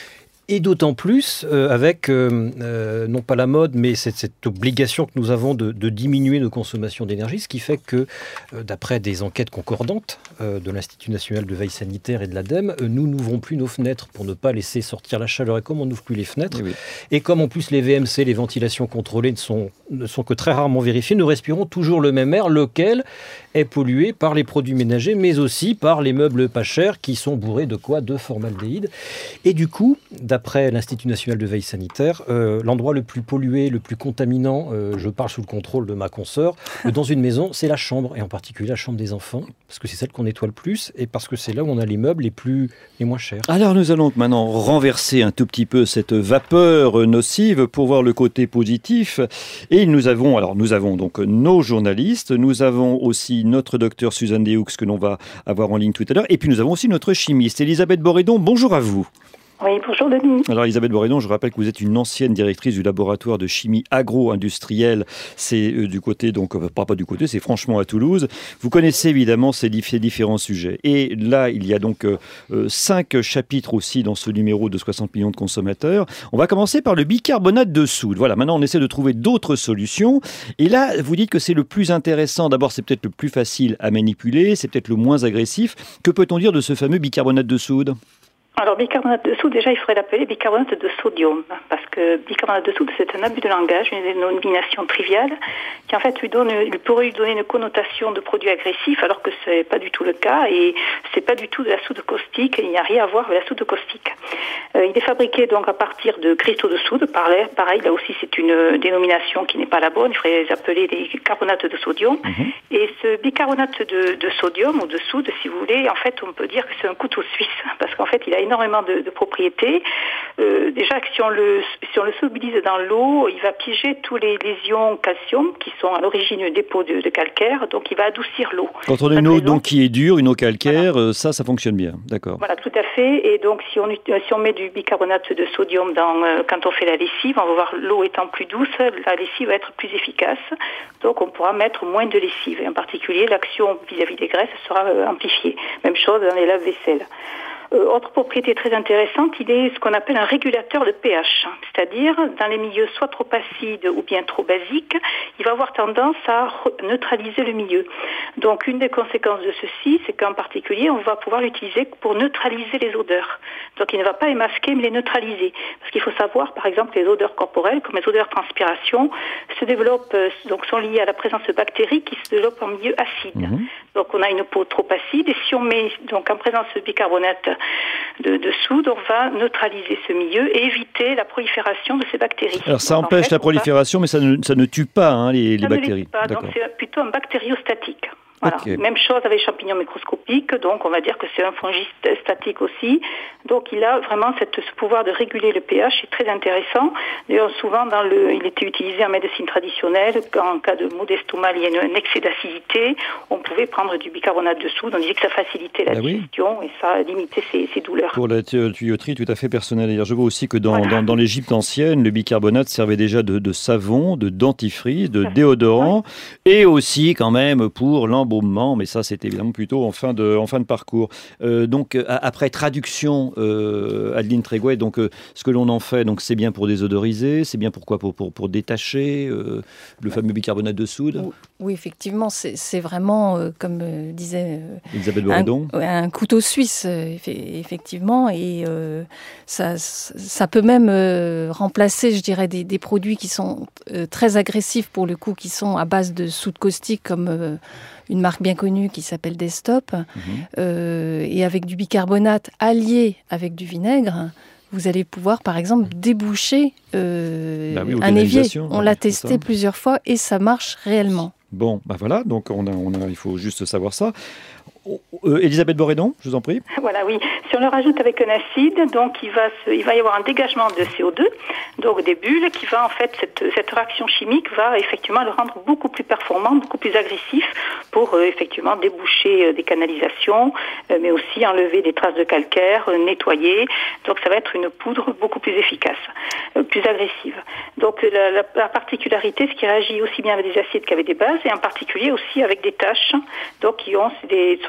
Et d'autant plus avec, non pas la mode, mais cette obligation que nous avons de diminuer nos consommations d'énergie, ce qui fait que, d'après des enquêtes concordantes de l'Institut national de veille sanitaire et de l'ADEME, nous n'ouvrons plus nos fenêtres pour ne pas laisser sortir la chaleur. Et comme on n'ouvre plus les fenêtres, et comme en plus les VMC, les ventilations contrôlées, ne sont que très rarement vérifiées, nous respirons toujours le même air, lequel est pollué par les produits ménagers, mais aussi par les meubles pas chers qui sont bourrés de quoi ? De formaldéhyde. Et du coup, d'après l'Institut national de veille sanitaire, l'endroit le plus pollué, le plus contaminant, je parle sous le contrôle de ma consoeur, dans une maison, c'est la chambre, et en particulier la chambre des enfants, parce que c'est celle qu'on nettoie le plus, et parce que c'est là où on a les meubles les moins chers. Alors nous allons maintenant renverser un tout petit peu cette vapeur nocive pour voir le côté positif. Et nous avons donc nos journalistes, nous avons aussi notre docteur Suzanne Déhoux que l'on va avoir en ligne tout à l'heure, et puis nous avons aussi notre chimiste Elisabeth Borédon. Bonjour à vous. Oui, bonjour Denis. Alors Elisabeth Borédon, je rappelle que vous êtes une ancienne directrice du laboratoire de chimie agro-industrielle. C'est du côté, donc pas du côté, c'est franchement à Toulouse. Vous connaissez évidemment ces différents sujets. Et là, il y a donc 5 chapitres aussi dans ce numéro de 60 millions de consommateurs. On va commencer par le bicarbonate de soude. Voilà, maintenant on essaie de trouver d'autres solutions. Et là, vous dites que c'est le plus intéressant. D'abord, c'est peut-être le plus facile à manipuler, c'est peut-être le moins agressif. Que peut-on dire de ce fameux bicarbonate de soude ? Alors, bicarbonate de soude, déjà, il faudrait l'appeler bicarbonate de sodium, parce que bicarbonate de soude, c'est un abus de langage, une dénomination triviale, qui en fait pourrait lui donner une connotation de produit agressif, alors que c'est pas du tout le cas, et c'est pas du tout de la soude caustique, il n'y a rien à voir avec la soude caustique. Il est fabriqué donc à partir de cristaux de soude, pareil, là aussi c'est une dénomination qui n'est pas la bonne, il faudrait les appeler des carbonates de sodium, et ce bicarbonate de sodium, ou de soude, si vous voulez, en fait, on peut dire que c'est un couteau suisse, parce qu'en fait, il a énormément de propriétés. Déjà, si on le solubilise dans l'eau, il va piéger tous les ions calcium qui sont à l'origine du dépôt de calcaire, donc il va adoucir l'eau. Quand on a une eau donc, qui est dure, une eau calcaire, voilà. Ça fonctionne bien, d'accord. Voilà, tout à fait. Et donc, si on met du bicarbonate de sodium quand on fait la lessive, on va voir l'eau étant plus douce, la lessive va être plus efficace. Donc, on pourra mettre moins de lessive. Et en particulier, l'action vis-à-vis des graisses sera amplifiée. Même chose dans les lave-vaisselle. Autre propriété très intéressante, il est ce qu'on appelle un régulateur de pH, c'est-à-dire dans les milieux soit trop acides ou bien trop basiques, il va avoir tendance à neutraliser le milieu. Donc une des conséquences de ceci, c'est qu'en particulier, on va pouvoir l'utiliser pour neutraliser les odeurs. Donc il ne va pas les masquer, mais les neutraliser. Parce qu'il faut savoir, par exemple, les odeurs corporelles, comme les odeurs de transpiration, se développent, donc sont liées à la présence de bactéries qui se développent en milieu acide. Donc on a une peau trop acide, et si on met donc en présence de bicarbonate de soude, on va neutraliser ce milieu et éviter la prolifération de ces bactéries. Alors ça empêche la prolifération, mais ça ne tue pas les bactéries. Ça ne les tue pas, donc c'est plutôt un bactériostatique. Voilà. Okay. Même chose avec les champignons microscopiques, donc on va dire que c'est un fongiste statique aussi. Donc il a vraiment ce pouvoir de réguler le pH, c'est très intéressant. D'ailleurs souvent il était utilisé en médecine traditionnelle, en cas de maux d'estomac, il y a un excès d'acidité, on pouvait prendre du bicarbonate de soude, on disait que ça facilitait la digestion et ça limitait ces douleurs. Pour la tuyauterie tout à fait personnelle. D'ailleurs, je vois aussi que dans l'Égypte ancienne, le bicarbonate servait déjà de savon, de dentifrice, de déodorant, et aussi quand même pour l'embaumement, mais ça c'est évidemment plutôt en fin de parcours. Donc après traduction, Adeline Tréguet, donc ce que l'on en fait, donc c'est bien pour désodoriser, c'est bien pourquoi pour détacher le fameux bicarbonate de soude. Oui, effectivement, c'est vraiment comme disait Elisabeth Borédon, un couteau suisse, effectivement, et ça peut même remplacer, je dirais, des produits qui sont très agressifs pour le coup, qui sont à base de soude caustique comme une marque bien connue qui s'appelle Destop, et avec du bicarbonate allié avec du vinaigre, vous allez pouvoir, par exemple, déboucher un évier. On l'a testé plusieurs fois et ça marche réellement. Bon, voilà, donc il faut juste savoir ça. Elisabeth Borédon, je vous en prie. Voilà, oui. Si on le rajoute avec un acide, donc il va y avoir un dégagement de CO2, donc des bulles, qui va en fait, cette réaction chimique va effectivement le rendre beaucoup plus performant, beaucoup plus agressif pour effectivement déboucher des canalisations, mais aussi enlever des traces de calcaire, nettoyer. Donc ça va être une poudre beaucoup plus efficace, plus agressive. Donc la particularité, c'est qu'il réagit aussi bien avec des acides qu'avec des bases, et en particulier aussi avec des taches, donc qui ont soit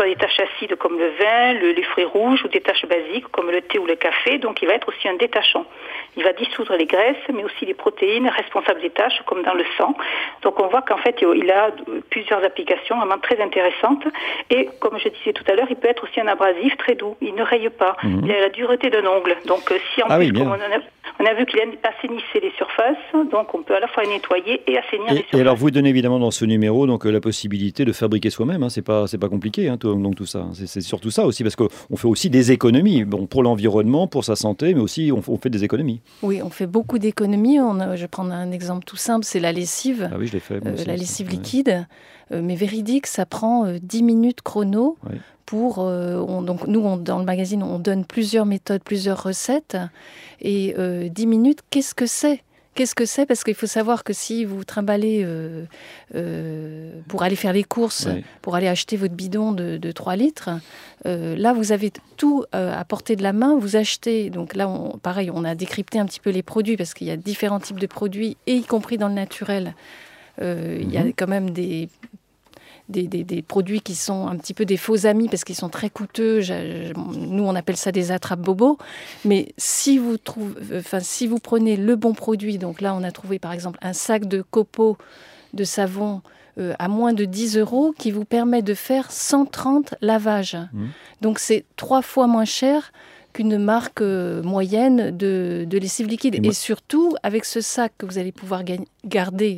soit des taches acides comme le vin, les fruits rouges, ou des taches basiques comme le thé ou le café. Donc il va être aussi un détachant. Il va dissoudre les graisses, mais aussi les protéines responsables des taches, comme dans le sang. Donc on voit qu'en fait, il a plusieurs applications vraiment très intéressantes. Et comme je disais tout à l'heure, il peut être aussi un abrasif très doux. Il ne raye pas. Il a la dureté d'un ongle. Donc si en plus, comme on a vu qu'il assainissait les surfaces, donc on peut à la fois les nettoyer et assainir les surfaces. Et alors vous donnez évidemment dans ce numéro donc la possibilité de fabriquer soi-même. Hein. C'est pas compliqué, hein, donc tout ça. C'est surtout ça aussi, parce qu'on fait aussi des économies. Bon, pour l'environnement, pour sa santé, mais aussi on fait des économies. Oui, on fait beaucoup d'économies. Je vais prendre un exemple tout simple, c'est la lessive. Ah oui, je l'ai fait. Aussi, la lessive liquide, mais véridique, ça prend 10 minutes chrono. Oui. Donc nous, dans le magazine, on donne plusieurs méthodes, plusieurs recettes. Et 10 minutes, qu'est-ce que c'est ? Parce qu'il faut savoir que si vous trimballez pour aller faire les courses, pour aller acheter votre bidon de 3 litres, là, vous avez tout à portée de la main. Vous achetez, donc là, pareil, on a décrypté un petit peu les produits, parce qu'il y a différents types de produits, et y compris dans le naturel. Il y a quand même des produits qui sont un petit peu des faux amis parce qu'ils sont très coûteux. Nous, on appelle ça des attrape-bobos. Mais si vous prenez le bon produit, donc là, on a trouvé par exemple un sac de copeaux de savon à moins de 10 € qui vous permet de faire 130 lavages. Donc, c'est 3 fois moins cher qu'une marque moyenne de lessive liquide. Et surtout, avec ce sac que vous allez pouvoir garder,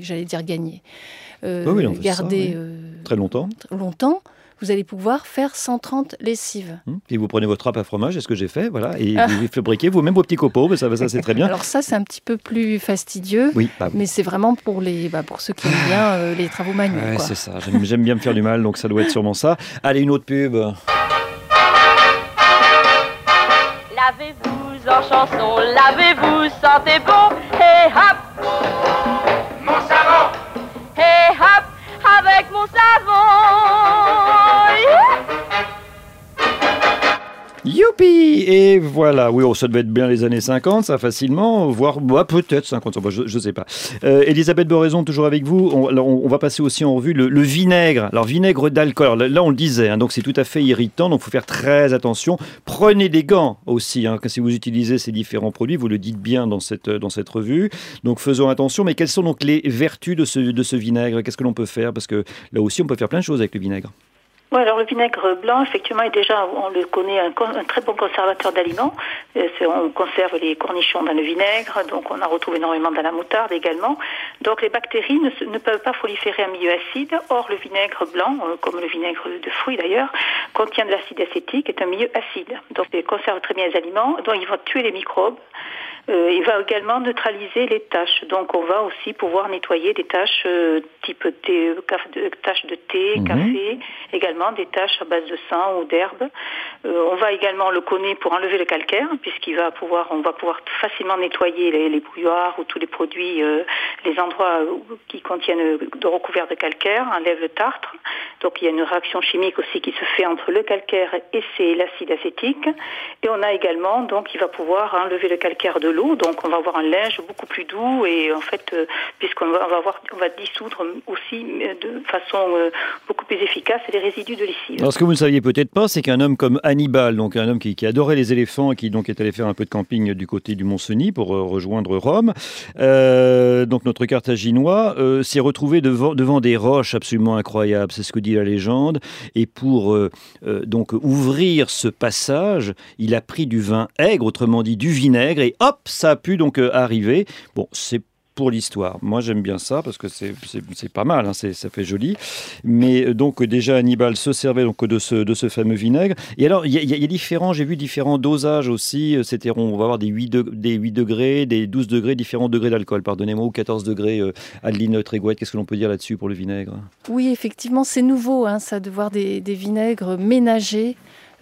garder très longtemps, vous allez pouvoir faire 130 lessives. Et vous prenez votre trappe à fromage, c'est ce que j'ai fait, voilà, et vous fabriquez vous-même vos petits copeaux, ça c'est très bien. Alors ça, c'est un petit peu plus fastidieux, mais c'est vraiment pour ceux qui aiment bien les travaux manuels. Ouais, c'est ça, j'aime bien me faire du mal, donc ça doit être sûrement ça. Allez, une autre pub. Lavez-vous en chanson, lavez-vous, sentez bon, hey hop, mon savon, hey hop, avec mon savon, Youpi! Et voilà, oui, ça devait être bien les années 50, ça facilement, voire peut-être 50, je ne sais pas. Elisabeth Boraison, toujours avec vous. On va passer aussi en revue le vinaigre. Alors, vinaigre d'alcool, alors, là on le disait, hein, donc c'est tout à fait irritant, donc il faut faire très attention. Prenez des gants aussi, hein, si vous utilisez ces différents produits, vous le dites bien dans cette revue. Donc faisons attention, mais quelles sont donc les vertus de ce vinaigre? Qu'est-ce que l'on peut faire? Parce que là aussi, on peut faire plein de choses avec le vinaigre. Oui, alors le vinaigre blanc, effectivement, est déjà, on le connaît, un très bon conservateur d'aliments. On conserve les cornichons dans le vinaigre, donc on en retrouve énormément dans la moutarde également. Donc les bactéries ne peuvent pas proliférer en milieu acide. Or, le vinaigre blanc, comme le vinaigre de fruits d'ailleurs, contient de l'acide acétique, est un milieu acide. Donc il conserve très bien les aliments, donc il va tuer les microbes. Il va également neutraliser les taches. Donc, on va aussi pouvoir nettoyer des taches type thé, taches de thé, café, également des taches à base de sang ou d'herbe. On va également le connaît pour enlever le calcaire, puisqu'on va pouvoir facilement nettoyer les bouilloires ou tous les produits, les endroits qui contiennent de recouverts de calcaire, enlève le tartre. Donc, il y a une réaction chimique aussi qui se fait entre le calcaire et l'acide acétique. Et on a également, donc, il va pouvoir enlever le calcaire de l'eau, donc on va avoir un linge beaucoup plus doux et en fait, puisqu'on va dissoudre aussi de façon beaucoup plus efficace les résidus de lessive. Alors ce que vous ne saviez peut-être pas, c'est qu'un homme comme Hannibal, donc un homme qui adorait les éléphants et qui donc est allé faire un peu de camping du côté du Mont-Cenis pour rejoindre Rome, donc notre Carthaginois s'est retrouvé devant des roches absolument incroyables, c'est ce que dit la légende, et pour donc ouvrir ce passage, il a pris du vin aigre, autrement dit du vinaigre, et hop, ça a pu donc arriver. Bon, c'est pour l'histoire. Moi, j'aime bien ça parce que c'est pas mal, hein, ça fait joli. Mais donc déjà, Hannibal se servait donc de ce fameux vinaigre. Et alors, il y a j'ai vu différents dosages aussi. On va avoir des 8 degrés, des 12 degrés, différents degrés d'alcool, pardonnez-moi, ou 14 degrés. Adeline Trégouette, qu'est-ce que l'on peut dire là-dessus pour le vinaigre? Oui, effectivement, c'est nouveau, hein, ça, de voir des vinaigres ménagers.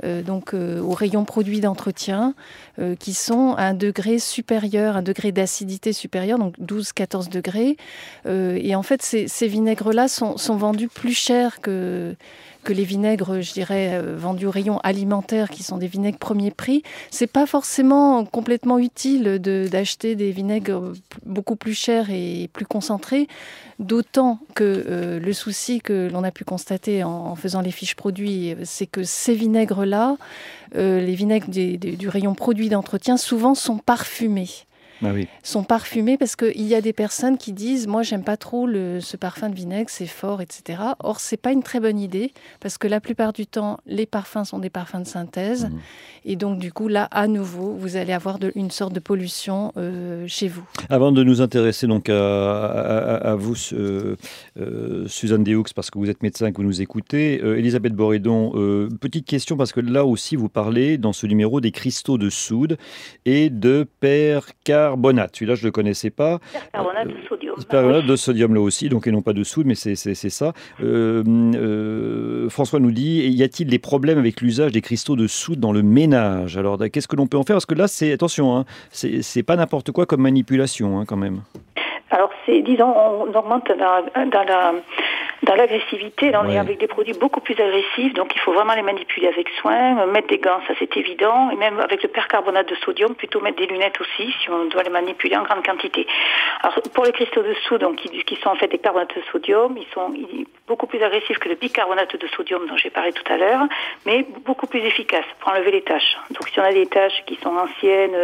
Au rayon produits d'entretien, qui sont à un degré supérieur, un degré d'acidité supérieur, donc 12-14 degrés. Et en fait, ces vinaigres-là sont vendus plus cher que que les vinaigres, je dirais, vendus au rayon alimentaire, qui sont des vinaigres premier prix, c'est pas forcément complètement utile d'acheter des vinaigres beaucoup plus chers et plus concentrés, d'autant que le souci que l'on a pu constater en faisant les fiches produits, c'est que ces vinaigres-là, les vinaigres du rayon produits d'entretien, souvent sont parfumés. Ah oui. Sont parfumés parce qu'il y a des personnes qui disent « moi j'aime pas trop ce parfum de vinaigre, c'est fort, etc. » Or c'est pas une très bonne idée parce que la plupart du temps les parfums sont des parfums de synthèse et donc du coup là à nouveau vous allez avoir une sorte de pollution chez vous. Avant de nous intéresser donc à vous Suzanne Déhoux, parce que vous êtes médecin et que vous nous écoutez, Elisabeth Borédon, petite question parce que là aussi vous parlez dans ce numéro des cristaux de soude et de percarbonate. Celui-là, je ne le connaissais pas. Percarbonate de sodium. Percarbonate de sodium, là aussi, donc, et non pas de soude, mais c'est ça. François nous dit, y a-t-il des problèmes avec l'usage des cristaux de soude dans le ménage? Alors, qu'est-ce que l'on peut en faire? Parce que là, attention, hein, c'est pas n'importe quoi comme manipulation, hein, quand même. Alors, disons, on augmente dans l'agressivité. Là, on est avec des produits beaucoup plus agressifs, donc il faut vraiment les manipuler avec soin, mettre des gants, ça c'est évident, et même avec le percarbonate de sodium, plutôt mettre des lunettes aussi, si on doit les manipuler en grande quantité. Alors, pour les cristaux de soude, donc, qui sont en fait des carbonates de sodium, ils sont beaucoup plus agressifs que le bicarbonate de sodium dont j'ai parlé tout à l'heure, mais beaucoup plus efficaces pour enlever les taches. Donc, si on a des taches qui sont anciennes,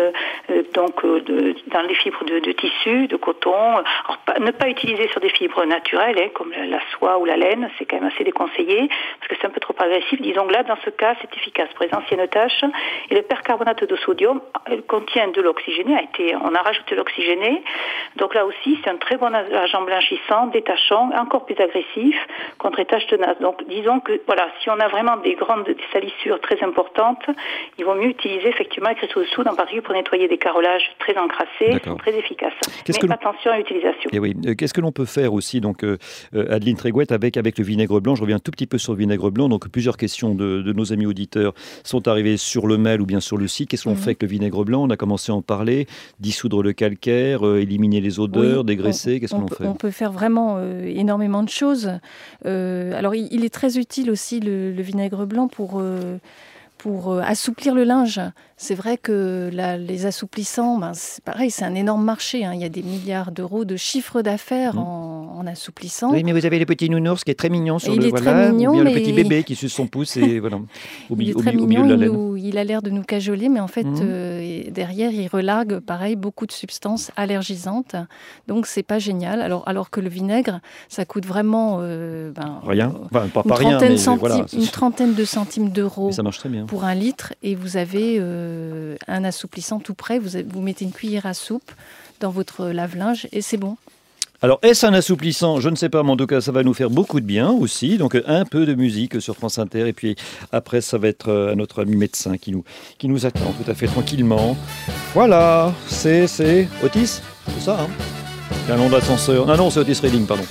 dans les fibres de tissu, de coton, alors, ne pas utiliser sur des fibres naturelles, comme la soie ou la laine, c'est quand même assez déconseillé, parce que c'est un peu trop agressif. Disons que là, dans ce cas, c'est efficace pour les anciennes taches. Et le percarbonate de sodium, elle contient de l'oxygéné, on a rajouté l'oxygéné. Donc là aussi, c'est un très bon agent blanchissant, détachant, encore plus agressif contre les taches tenaces. Donc disons que, voilà, si on a vraiment des salissures très importantes, il vaut mieux utiliser effectivement les cristaux de soude, en particulier pour nettoyer des carrelages très encrassés, qui sont très efficaces. Mais attention à l'utilisation. Et oui, qu'est-ce que l'on peut faire aussi, donc Adeline Trégouette, avec le vinaigre blanc? Je reviens un tout petit peu sur le vinaigre blanc. Donc plusieurs questions de nos amis auditeurs sont arrivées sur le mail ou bien sur le site. Qu'est-ce qu'on fait avec le vinaigre blanc? On a commencé à en parler. Dissoudre le calcaire, éliminer les odeurs, dégraisser. Qu'est-ce qu'on fait? On peut faire vraiment énormément de choses. Alors il est très utile aussi le vinaigre blanc pour assouplir le linge. C'est vrai que les assouplissants, c'est pareil, c'est un énorme marché. Hein. Il y a des milliards d'euros de chiffre d'affaires en assouplissant. Oui, mais vous avez le petit nounours qui est très mignon sur il est très mignon, ou bien le petit bébé qui suce son pouce et voilà, au milieu de la laine. Il a l'air de nous cajoler, mais en fait, derrière, il relargue, pareil, beaucoup de substances allergisantes. Donc, c'est pas génial. Alors que le vinaigre, ça coûte vraiment... rien. Enfin, pas rien, mais voilà. Une trentaine de centimes d'euros ça marche très bien. Pour un litre. Et vous avez un assouplissant tout prêt. Vous mettez une cuillère à soupe dans votre lave-linge et c'est bon. Alors, est-ce un assouplissant? Je ne sais pas, mais en tout cas, ça va nous faire beaucoup de bien aussi. Donc, un peu de musique sur France Inter. Et puis, après, ça va être notre ami médecin qui nous attend tout à fait tranquillement. Voilà, c'est Otis, c'est ça, hein? Il y a un nom d'ascenseur. Non, c'est Otis Redding, pardon.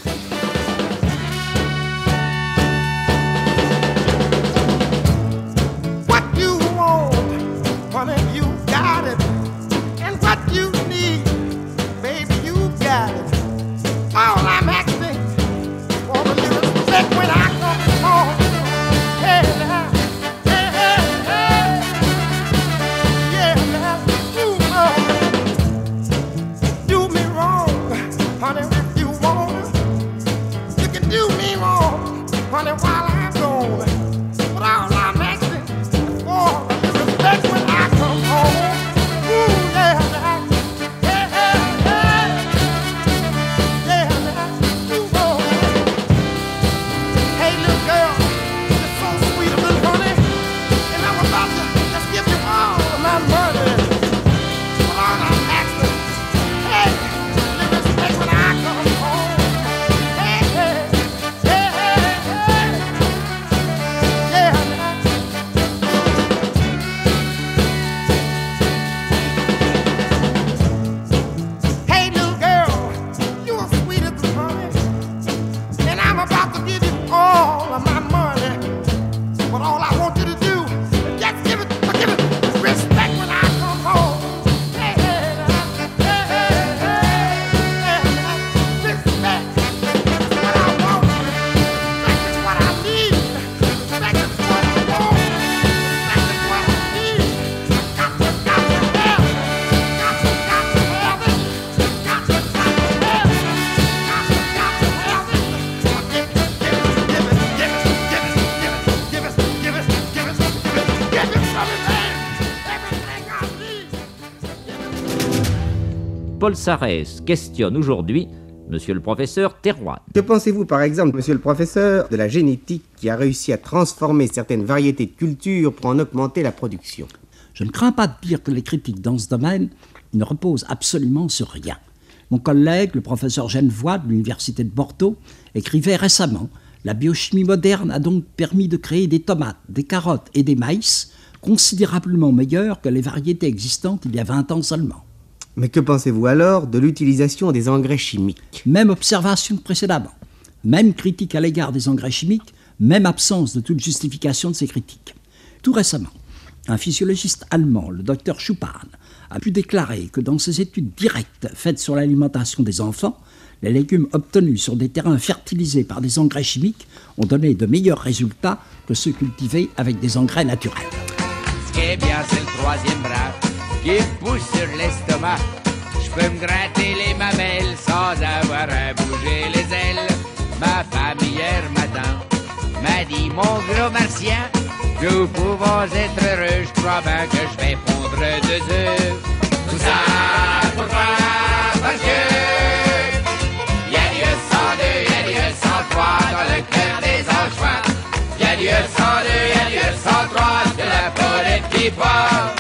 Paul Sarès questionne aujourd'hui Monsieur le professeur Théroigne. Que pensez-vous, par exemple, monsieur le professeur, de la génétique qui a réussi à transformer certaines variétés de cultures pour en augmenter la production? Je ne crains pas de dire que les critiques dans ce domaine ne reposent absolument sur rien. Mon collègue, le professeur Genevoix de l'Université de Bordeaux, écrivait récemment « La biochimie moderne a donc permis de créer des tomates, des carottes et des maïs considérablement meilleurs que les variétés existantes il y a 20 ans seulement. » Mais que pensez-vous alors de l'utilisation des engrais chimiques? Même observation que précédemment. Même critique à l'égard des engrais chimiques, même absence de toute justification de ces critiques. Tout récemment, un physiologiste allemand, le docteur Schupan, a pu déclarer que dans ses études directes faites sur l'alimentation des enfants, les légumes obtenus sur des terrains fertilisés par des engrais chimiques ont donné de meilleurs résultats que ceux cultivés avec des engrais naturels. Ce qui est bien, c'est le troisième bras qui pousse sur l'estomac. Je peux me gratter les mamelles sans avoir à bouger les ailes. Ma femme hier matin m'a dit, mon gros martien, nous pouvons être heureux, je crois bien que je vais pondre 2 œufs. Tout ça pour toi, parce que y'a Dieu 102, y'a Dieu 103 dans le cœur des anchois. Y'a Dieu 102, y'a Dieu 103 de la peau des petits pois.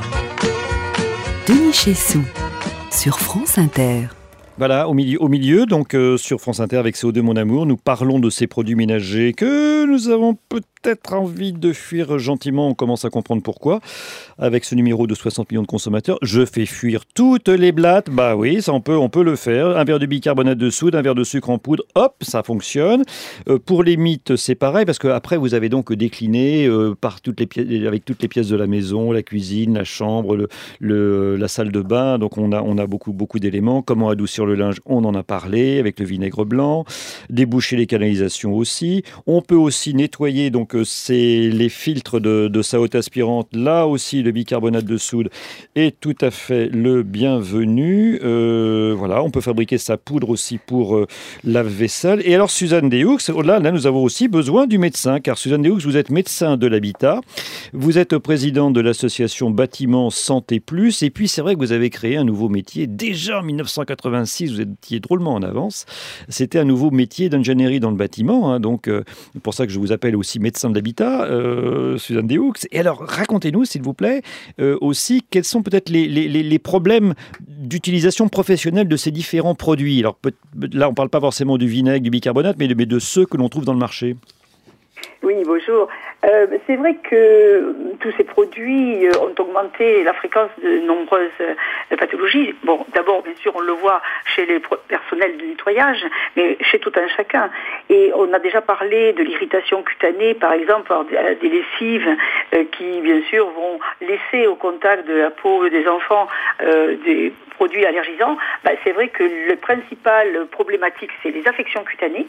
Denis Chessou, sur France Inter. Voilà, au milieu, donc sur France Inter avec CO2 Mon Amour, nous parlons de ces produits ménagers que nous avons peut-être envie de fuir gentiment. On commence à comprendre pourquoi. Avec ce numéro de 60 millions de consommateurs, je fais fuir toutes les blattes. Bah oui, ça on peut le faire. Un verre de bicarbonate de soude, un verre de sucre en poudre, hop, ça fonctionne. Pour les mythes, c'est pareil parce qu'après vous avez donc décliné par toutes les pièces, avec toutes les pièces de la maison, la cuisine, la chambre, la salle de bain. Donc on a beaucoup d'éléments. Comment adoucir le linge, on en a parlé avec le vinaigre blanc. Déboucher les canalisations aussi. On peut aussi nettoyer donc c'est les filtres de sa haute aspirante. Là aussi, le bicarbonate de soude est tout à fait le bienvenu. Voilà, on peut fabriquer sa poudre aussi pour lave-vaisselle. Et alors, Suzanne Déoux, là, nous avons aussi besoin du médecin, car Suzanne Déoux, vous êtes médecin de l'habitat. Vous êtes présidente de l'association Bâtiment Santé Plus. Et puis, c'est vrai que vous avez créé un nouveau métier. Déjà en 1986, vous étiez drôlement en avance. C'était un nouveau métier d'ingénierie dans le bâtiment. Hein, donc, c'est pour ça que je vous appelle aussi médecin de l'habitat, Suzanne Déoux. Et alors, racontez-nous, s'il vous plaît, aussi, quels sont peut-être les problèmes d'utilisation professionnelle de ces différents produits. Alors, là, on ne parle pas forcément du vinaigre, du bicarbonate, mais de ceux que l'on trouve dans le marché. Oui, bonjour. C'est vrai que tous ces produits ont augmenté la fréquence de nombreuses pathologies. Bon, d'abord, bien sûr, on le voit chez les personnels de nettoyage, mais chez tout un chacun. Et on a déjà parlé de l'irritation cutanée, par exemple, par des lessives qui, bien sûr, vont laisser au contact de la peau des enfants des produits allergisants. C'est vrai que le principal problématique, c'est les affections cutanées.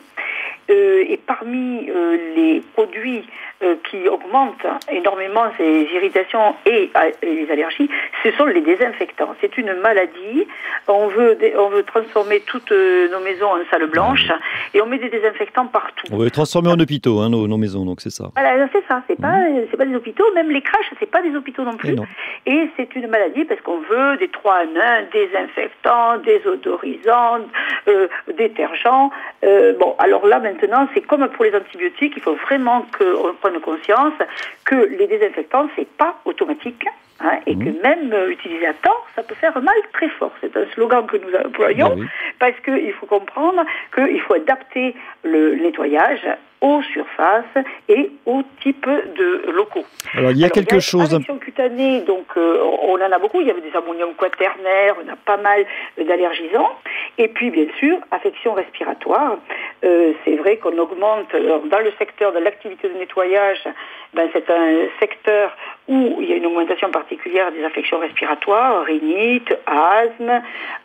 Et parmi les produits qui augmentent énormément ces irritations et les allergies, ce sont les désinfectants. C'est une maladie. On veut transformer toutes nos maisons en salle blanche et on met des désinfectants partout. On veut transformer en hôpitaux nos maisons, donc c'est ça. Voilà, c'est ça. C'est pas des hôpitaux. Même les crèches, c'est pas des hôpitaux non plus. Et c'est une maladie parce qu'on veut des 3 en 1, désinfectants, désodorisants, détergents. Bon, alors là maintenant, c'est comme pour les antibiotiques, il faut vraiment qu'on prenne conscience que les désinfectants, c'est pas automatique. Et que même utilisé à tort, ça peut faire mal très fort. C'est un slogan que nous employons parce qu'il faut comprendre qu'il faut adapter le nettoyage aux surfaces et aux types de locaux. Alors, il y a quelque chose... Affection cutanée, donc on en a beaucoup. Il y avait des ammoniums quaternaires, on a pas mal d'allergisants. Et puis, bien sûr, affection respiratoire. C'est vrai qu'on augmente dans le secteur de l'activité de nettoyage. C'est un secteur où il y a une augmentation particulière des affections respiratoires, rhinite, asthme.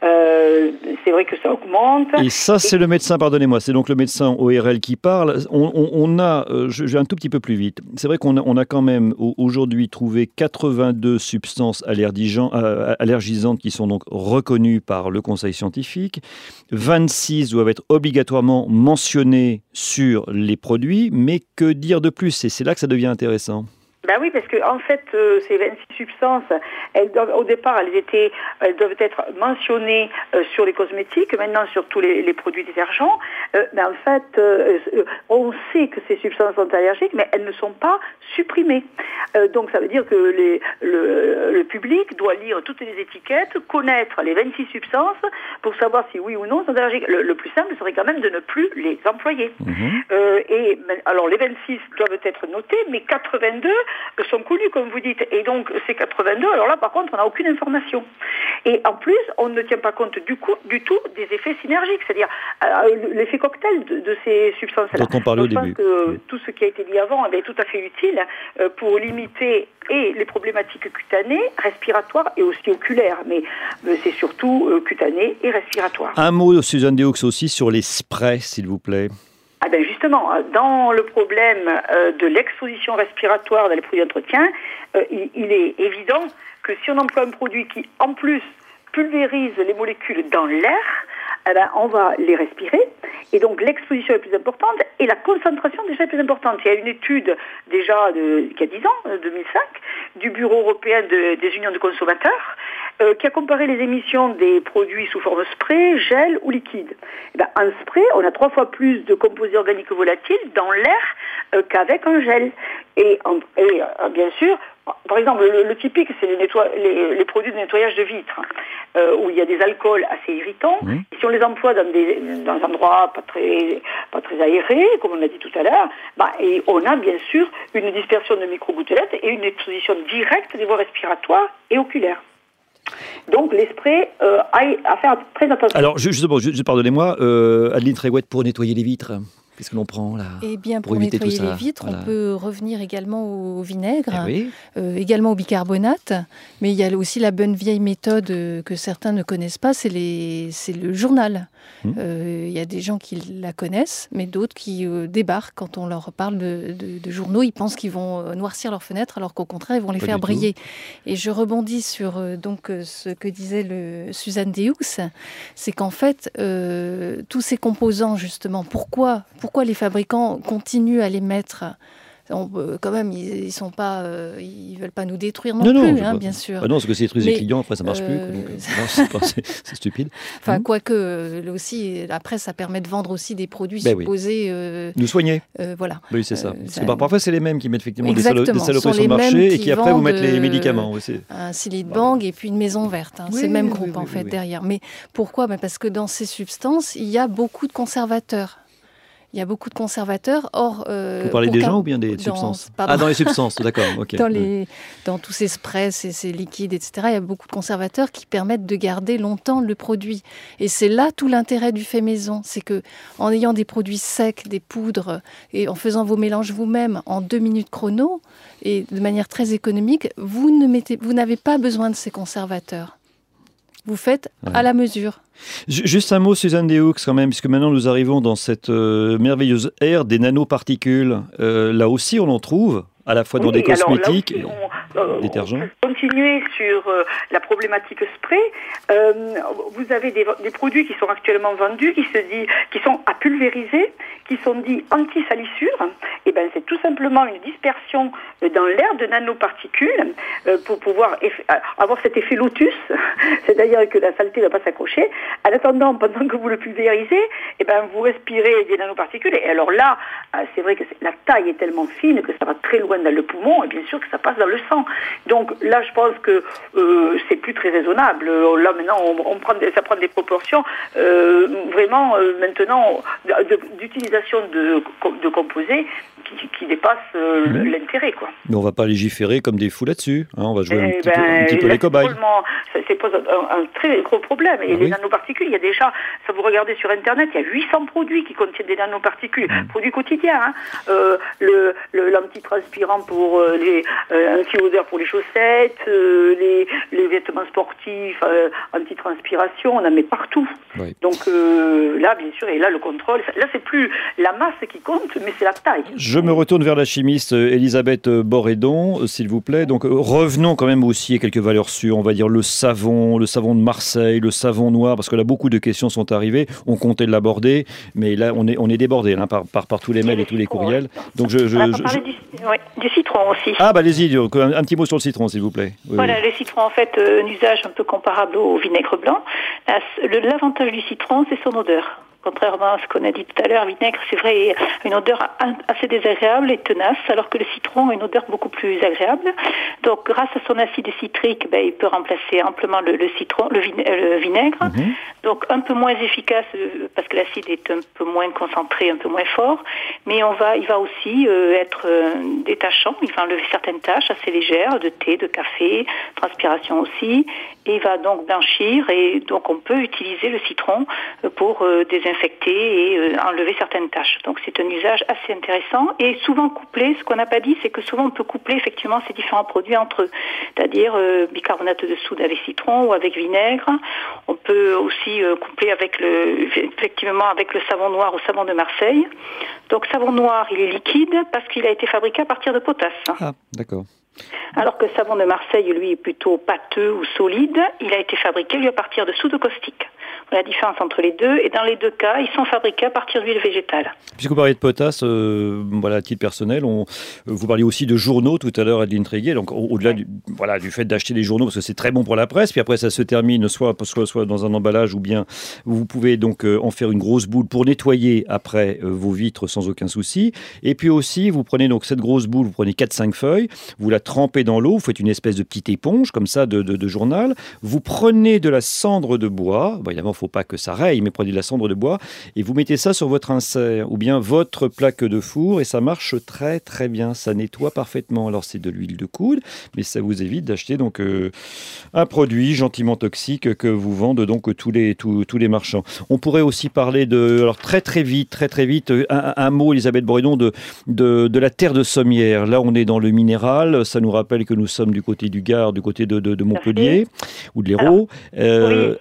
C'est vrai que ça augmente. Et ça, c'est le médecin, pardonnez-moi, c'est donc le médecin ORL qui parle. On a, je vais un tout petit peu plus vite. C'est vrai qu'on a quand même aujourd'hui trouvé 82 substances allergisantes qui sont donc reconnues par le Conseil scientifique. 26 doivent être obligatoirement mentionnées sur les produits, mais que dire de plus ? Et c'est là que ça devient intéressant. Ben oui, parce que en fait, ces 26 substances, au départ, elles doivent être mentionnées sur les cosmétiques, maintenant sur tous les produits détergents. Mais en fait, on sait que ces substances sont allergiques, mais elles ne sont pas supprimées. Donc ça veut dire que le public doit lire toutes les étiquettes, connaître les 26 substances pour savoir si oui ou non sont allergiques. Le plus simple serait quand même de ne plus les employer. Alors les 26 doivent être notés, mais 82 sont connus, comme vous dites. Et donc, ces 82, alors là, par contre, on n'a aucune information. Et en plus, on ne tient pas compte du tout des effets synergiques, c'est-à-dire l'effet cocktail de ces substances-là. Donc, on parlait au début. Je pense que tout ce qui a été dit avant est tout à fait utile pour limiter les problématiques cutanées, respiratoires et aussi oculaires. Mais c'est surtout cutanées et respiratoires. Un mot, Suzanne Déaux, aussi sur les sprays, s'il vous plaît. Ah ben justement, dans le problème de l'exposition respiratoire dans les produits d'entretien, il est évident que si on emploie un produit qui, en plus, pulvérise les molécules dans l'air, eh ben, on va les respirer. Et donc, l'exposition est plus importante et la concentration déjà est plus importante. Il y a une étude déjà qui a 10 ans, 2005, du Bureau européen des unions de consommateurs, qui a comparé les émissions des produits sous forme spray, gel ou liquide. Eh ben, en spray, on a 3 fois plus de composés organiques volatiles dans l'air qu'avec un gel. Et bien sûr, par exemple, le typique, c'est les produits de nettoyage de vitres, où il y a des alcools assez irritants. Et si on les emploie dans un endroit pas très aéré, comme on l'a dit tout à l'heure, et on a bien sûr une dispersion de micro-gouttelettes et une exposition directe des voies respiratoires et oculaires. Donc les sprays, à faire très attention. Alors justement, pardonnez-moi, Adeline Tréguette, pour nettoyer les vitres, qu'est-ce que l'on prend là? Eh bien, pour nettoyer les vitres, on peut revenir également au vinaigre, également au bicarbonate, mais il y a aussi la bonne vieille méthode que certains ne connaissent pas, c'est le journal. Il y a des gens qui la connaissent, mais d'autres qui débarquent quand on leur parle de journaux. Ils pensent qu'ils vont noircir leurs fenêtres, alors qu'au contraire, ils vont les faire briller. Et je rebondis sur ce que disait Suzanne Déaux, c'est qu'en fait, tous ces composants, justement, pourquoi les fabricants continuent à les mettre? Quand même, ils sont pas, ils veulent pas nous détruire non plus, bien sûr. Non, parce que c'est détruire les clients, après ça marche plus. C'est stupide. Enfin, quoique aussi, après, ça permet de vendre aussi des produits supposés. Nous soigner. Voilà. Oui, c'est ça. Parce que parfois, c'est les mêmes qui mettent effectivement des saloperies sur le marché et qui après vous mettent les médicaments aussi. Un Silitbang et puis une maison verte. C'est le même groupe en fait derrière. Mais pourquoi? Parce que dans ces substances, il y a beaucoup de conservateurs. Il y a beaucoup de conservateurs. Or, vous parlez des gens ou bien des substances? Dans les substances, d'accord. Okay. Dans tous ces sprays, ces liquides, etc., il y a beaucoup de conservateurs qui permettent de garder longtemps le produit. Et c'est là tout l'intérêt du fait maison. C'est que en ayant des produits secs, des poudres, et en faisant vos mélanges vous-même en 2 minutes chrono, et de manière très économique, vous n'avez pas besoin de ces conservateurs. Vous faites à la mesure. Juste un mot, Suzanne Déaux, quand même, puisque maintenant nous arrivons dans cette merveilleuse ère des nanoparticules. Là aussi, on en trouve, à la fois dans des cosmétiques et détergents. Continuer sur la problématique spray. Vous avez des produits qui sont actuellement vendus, qui sont à pulvériser, qui sont dits anti-salissure. Et ben, c'est tout simplement une dispersion dans l'air de nanoparticules pour pouvoir avoir cet effet lotus, c'est-à-dire que la saleté ne va pas s'accrocher. En attendant, pendant que vous le pulvérisez, et ben, vous respirez des nanoparticules. Et alors là, c'est vrai que la taille est tellement fine que ça va très loin dans le poumon et bien sûr que ça passe dans le sang. Donc là, je pense que c'est plus très raisonnable. Là, maintenant, ça prend des proportions vraiment maintenant d'utilisation de composés qui dépassent l'intérêt, quoi. Mais on ne va pas légiférer comme des fous là-dessus. On va jouer un petit peu les cobayes. Ça pose un très gros problème. Et les nanoparticules, il y a déjà, ça vous regardez sur Internet, il y a 800 produits qui contiennent des nanoparticules, produits quotidiens. L'antitranspirant pour anti-odeur pour les chaussettes, les vêtements sportifs, antitranspiration, on en met partout. Oui. Donc là, bien sûr, et là, le contrôle, là, c'est plus la masse qui compte, mais c'est la taille. Je me retourne vers la chimiste Elisabeth Borédon, s'il vous plaît. Donc revenons quand même aussi à quelques valeurs sûres. On va dire le savon de Marseille, le savon noir, parce que là, beaucoup de questions sont arrivées. On comptait l'aborder, mais là, on est débordé hein, par tous les mails et tous les courriels. Donc on va parler du citron aussi. Ah, bah allez-y, un petit mot sur le citron, s'il vous plaît. Oui, voilà, le citron, en fait, un usage un peu comparable au vinaigre blanc. L'avantage du citron, c'est son odeur. Contrairement à ce qu'on a dit tout à l'heure, le vinaigre, c'est vrai, a une odeur assez désagréable et tenace, alors que le citron a une odeur beaucoup plus agréable. Donc, grâce à son acide citrique, il peut remplacer amplement le vinaigre. Donc, un peu moins efficace parce que l'acide est un peu moins concentré, un peu moins fort. Mais il va aussi être détachant. Il va enlever certaines tâches assez légères de thé, de café, transpiration aussi. Et il va donc blanchir. Et donc, on peut utiliser le citron pour désinfecter et enlever certaines tâches. Donc c'est un usage assez intéressant et souvent couplé. Ce qu'on n'a pas dit, c'est que souvent on peut coupler effectivement ces différents produits entre eux, c'est-à-dire bicarbonate de soude avec citron ou avec vinaigre. On peut aussi coupler avec le savon noir ou savon de Marseille. Donc savon noir, il est liquide parce qu'il a été fabriqué à partir de potasse. Ah, d'accord. Alors que le savon de Marseille, lui, est plutôt pâteux ou solide. Il a été fabriqué, lui, à partir de soude caustique. La différence entre les deux, et dans les deux cas, ils sont fabriqués à partir d'huile végétale. Puisque vous parliez de potasse, à titre personnel, vous parliez aussi de journaux tout à l'heure, Adeline Tréguier. Donc, au-delà du fait d'acheter des journaux, parce que c'est très bon pour la presse, puis après ça se termine soit dans un emballage, ou bien vous pouvez donc en faire une grosse boule pour nettoyer après vos vitres sans aucun souci. Et puis aussi, vous prenez donc cette grosse boule, vous prenez 4-5 feuilles, vous la trempez dans l'eau, vous faites une espèce de petite éponge comme ça de journal. Vous prenez de la cendre de bois, évidemment, il ne faut pas que ça raye, mais prenez de la cendre de bois et vous mettez ça sur votre insert ou bien votre plaque de four et ça marche très très bien, ça nettoie parfaitement. Alors c'est de l'huile de coude, mais ça vous évite d'acheter donc un produit gentiment toxique que vous vendent donc tous les marchands. On pourrait aussi parler alors très vite, un mot, Elisabeth Borédon, de la terre de Sommières. Là on est dans le minéral, ça nous rappelle que nous sommes du côté du Gard, du côté de Montpellier ou de l'Hérault. Oui.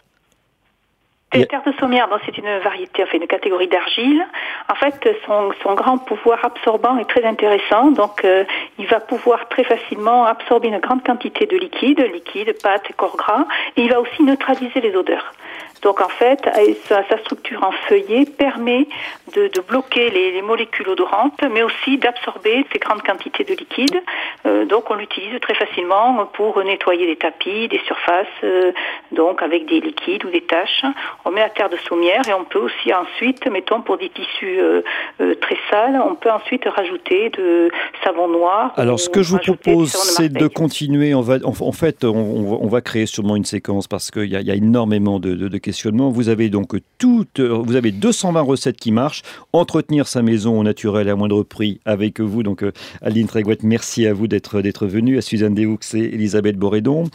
La terre de Sommières, c'est une variété, une catégorie d'argile. En fait, son grand pouvoir absorbant est très intéressant. Donc, il va pouvoir très facilement absorber une grande quantité de liquide, pâte, corps gras, et il va aussi neutraliser les odeurs. Donc en fait, sa structure en feuillet permet de bloquer les molécules odorantes, mais aussi d'absorber ces grandes quantités de liquide. Donc on l'utilise très facilement pour nettoyer des tapis, des surfaces, donc avec des liquides ou des taches. On met la terre de Sommières et on peut aussi ensuite, mettons pour des tissus très sales, on peut ensuite rajouter de savon noir. Alors ce que je vous propose, c'est de continuer. On va créer sûrement une séquence parce qu'il y a énormément de questions. Vous avez donc vous avez 220 recettes qui marchent. Entretenir sa maison au naturel à moindre prix avec vous. Donc, Adeline Tréguet, merci à vous d'être venue. À Suzanne Dehoux et Elisabeth Borédon.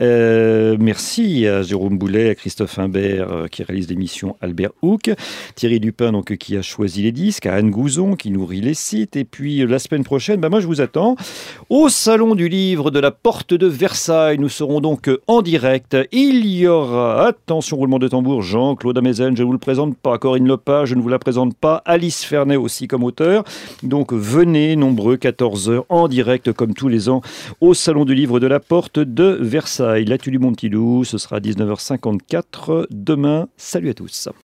Merci à Jérôme Boulet, à Christophe Imbert qui réalise l'émission Albert Houck. Thierry Dupin donc, qui a choisi les disques. À Anne Gouzon qui nourrit les sites. Et puis la semaine prochaine, moi je vous attends au Salon du Livre de la Porte de Versailles. Nous serons donc en direct. Il y aura, attention, roulement de tambour, Jean-Claude Amezen, je ne vous le présente pas, Corinne Lepage, je ne vous la présente pas, Alice Fernet aussi comme auteur. Donc venez nombreux, 14h en direct comme tous les ans au Salon du Livre de la Porte de Versailles. L'Atu du Mont-Pilou, ce sera à 19h54 demain. Salut à tous.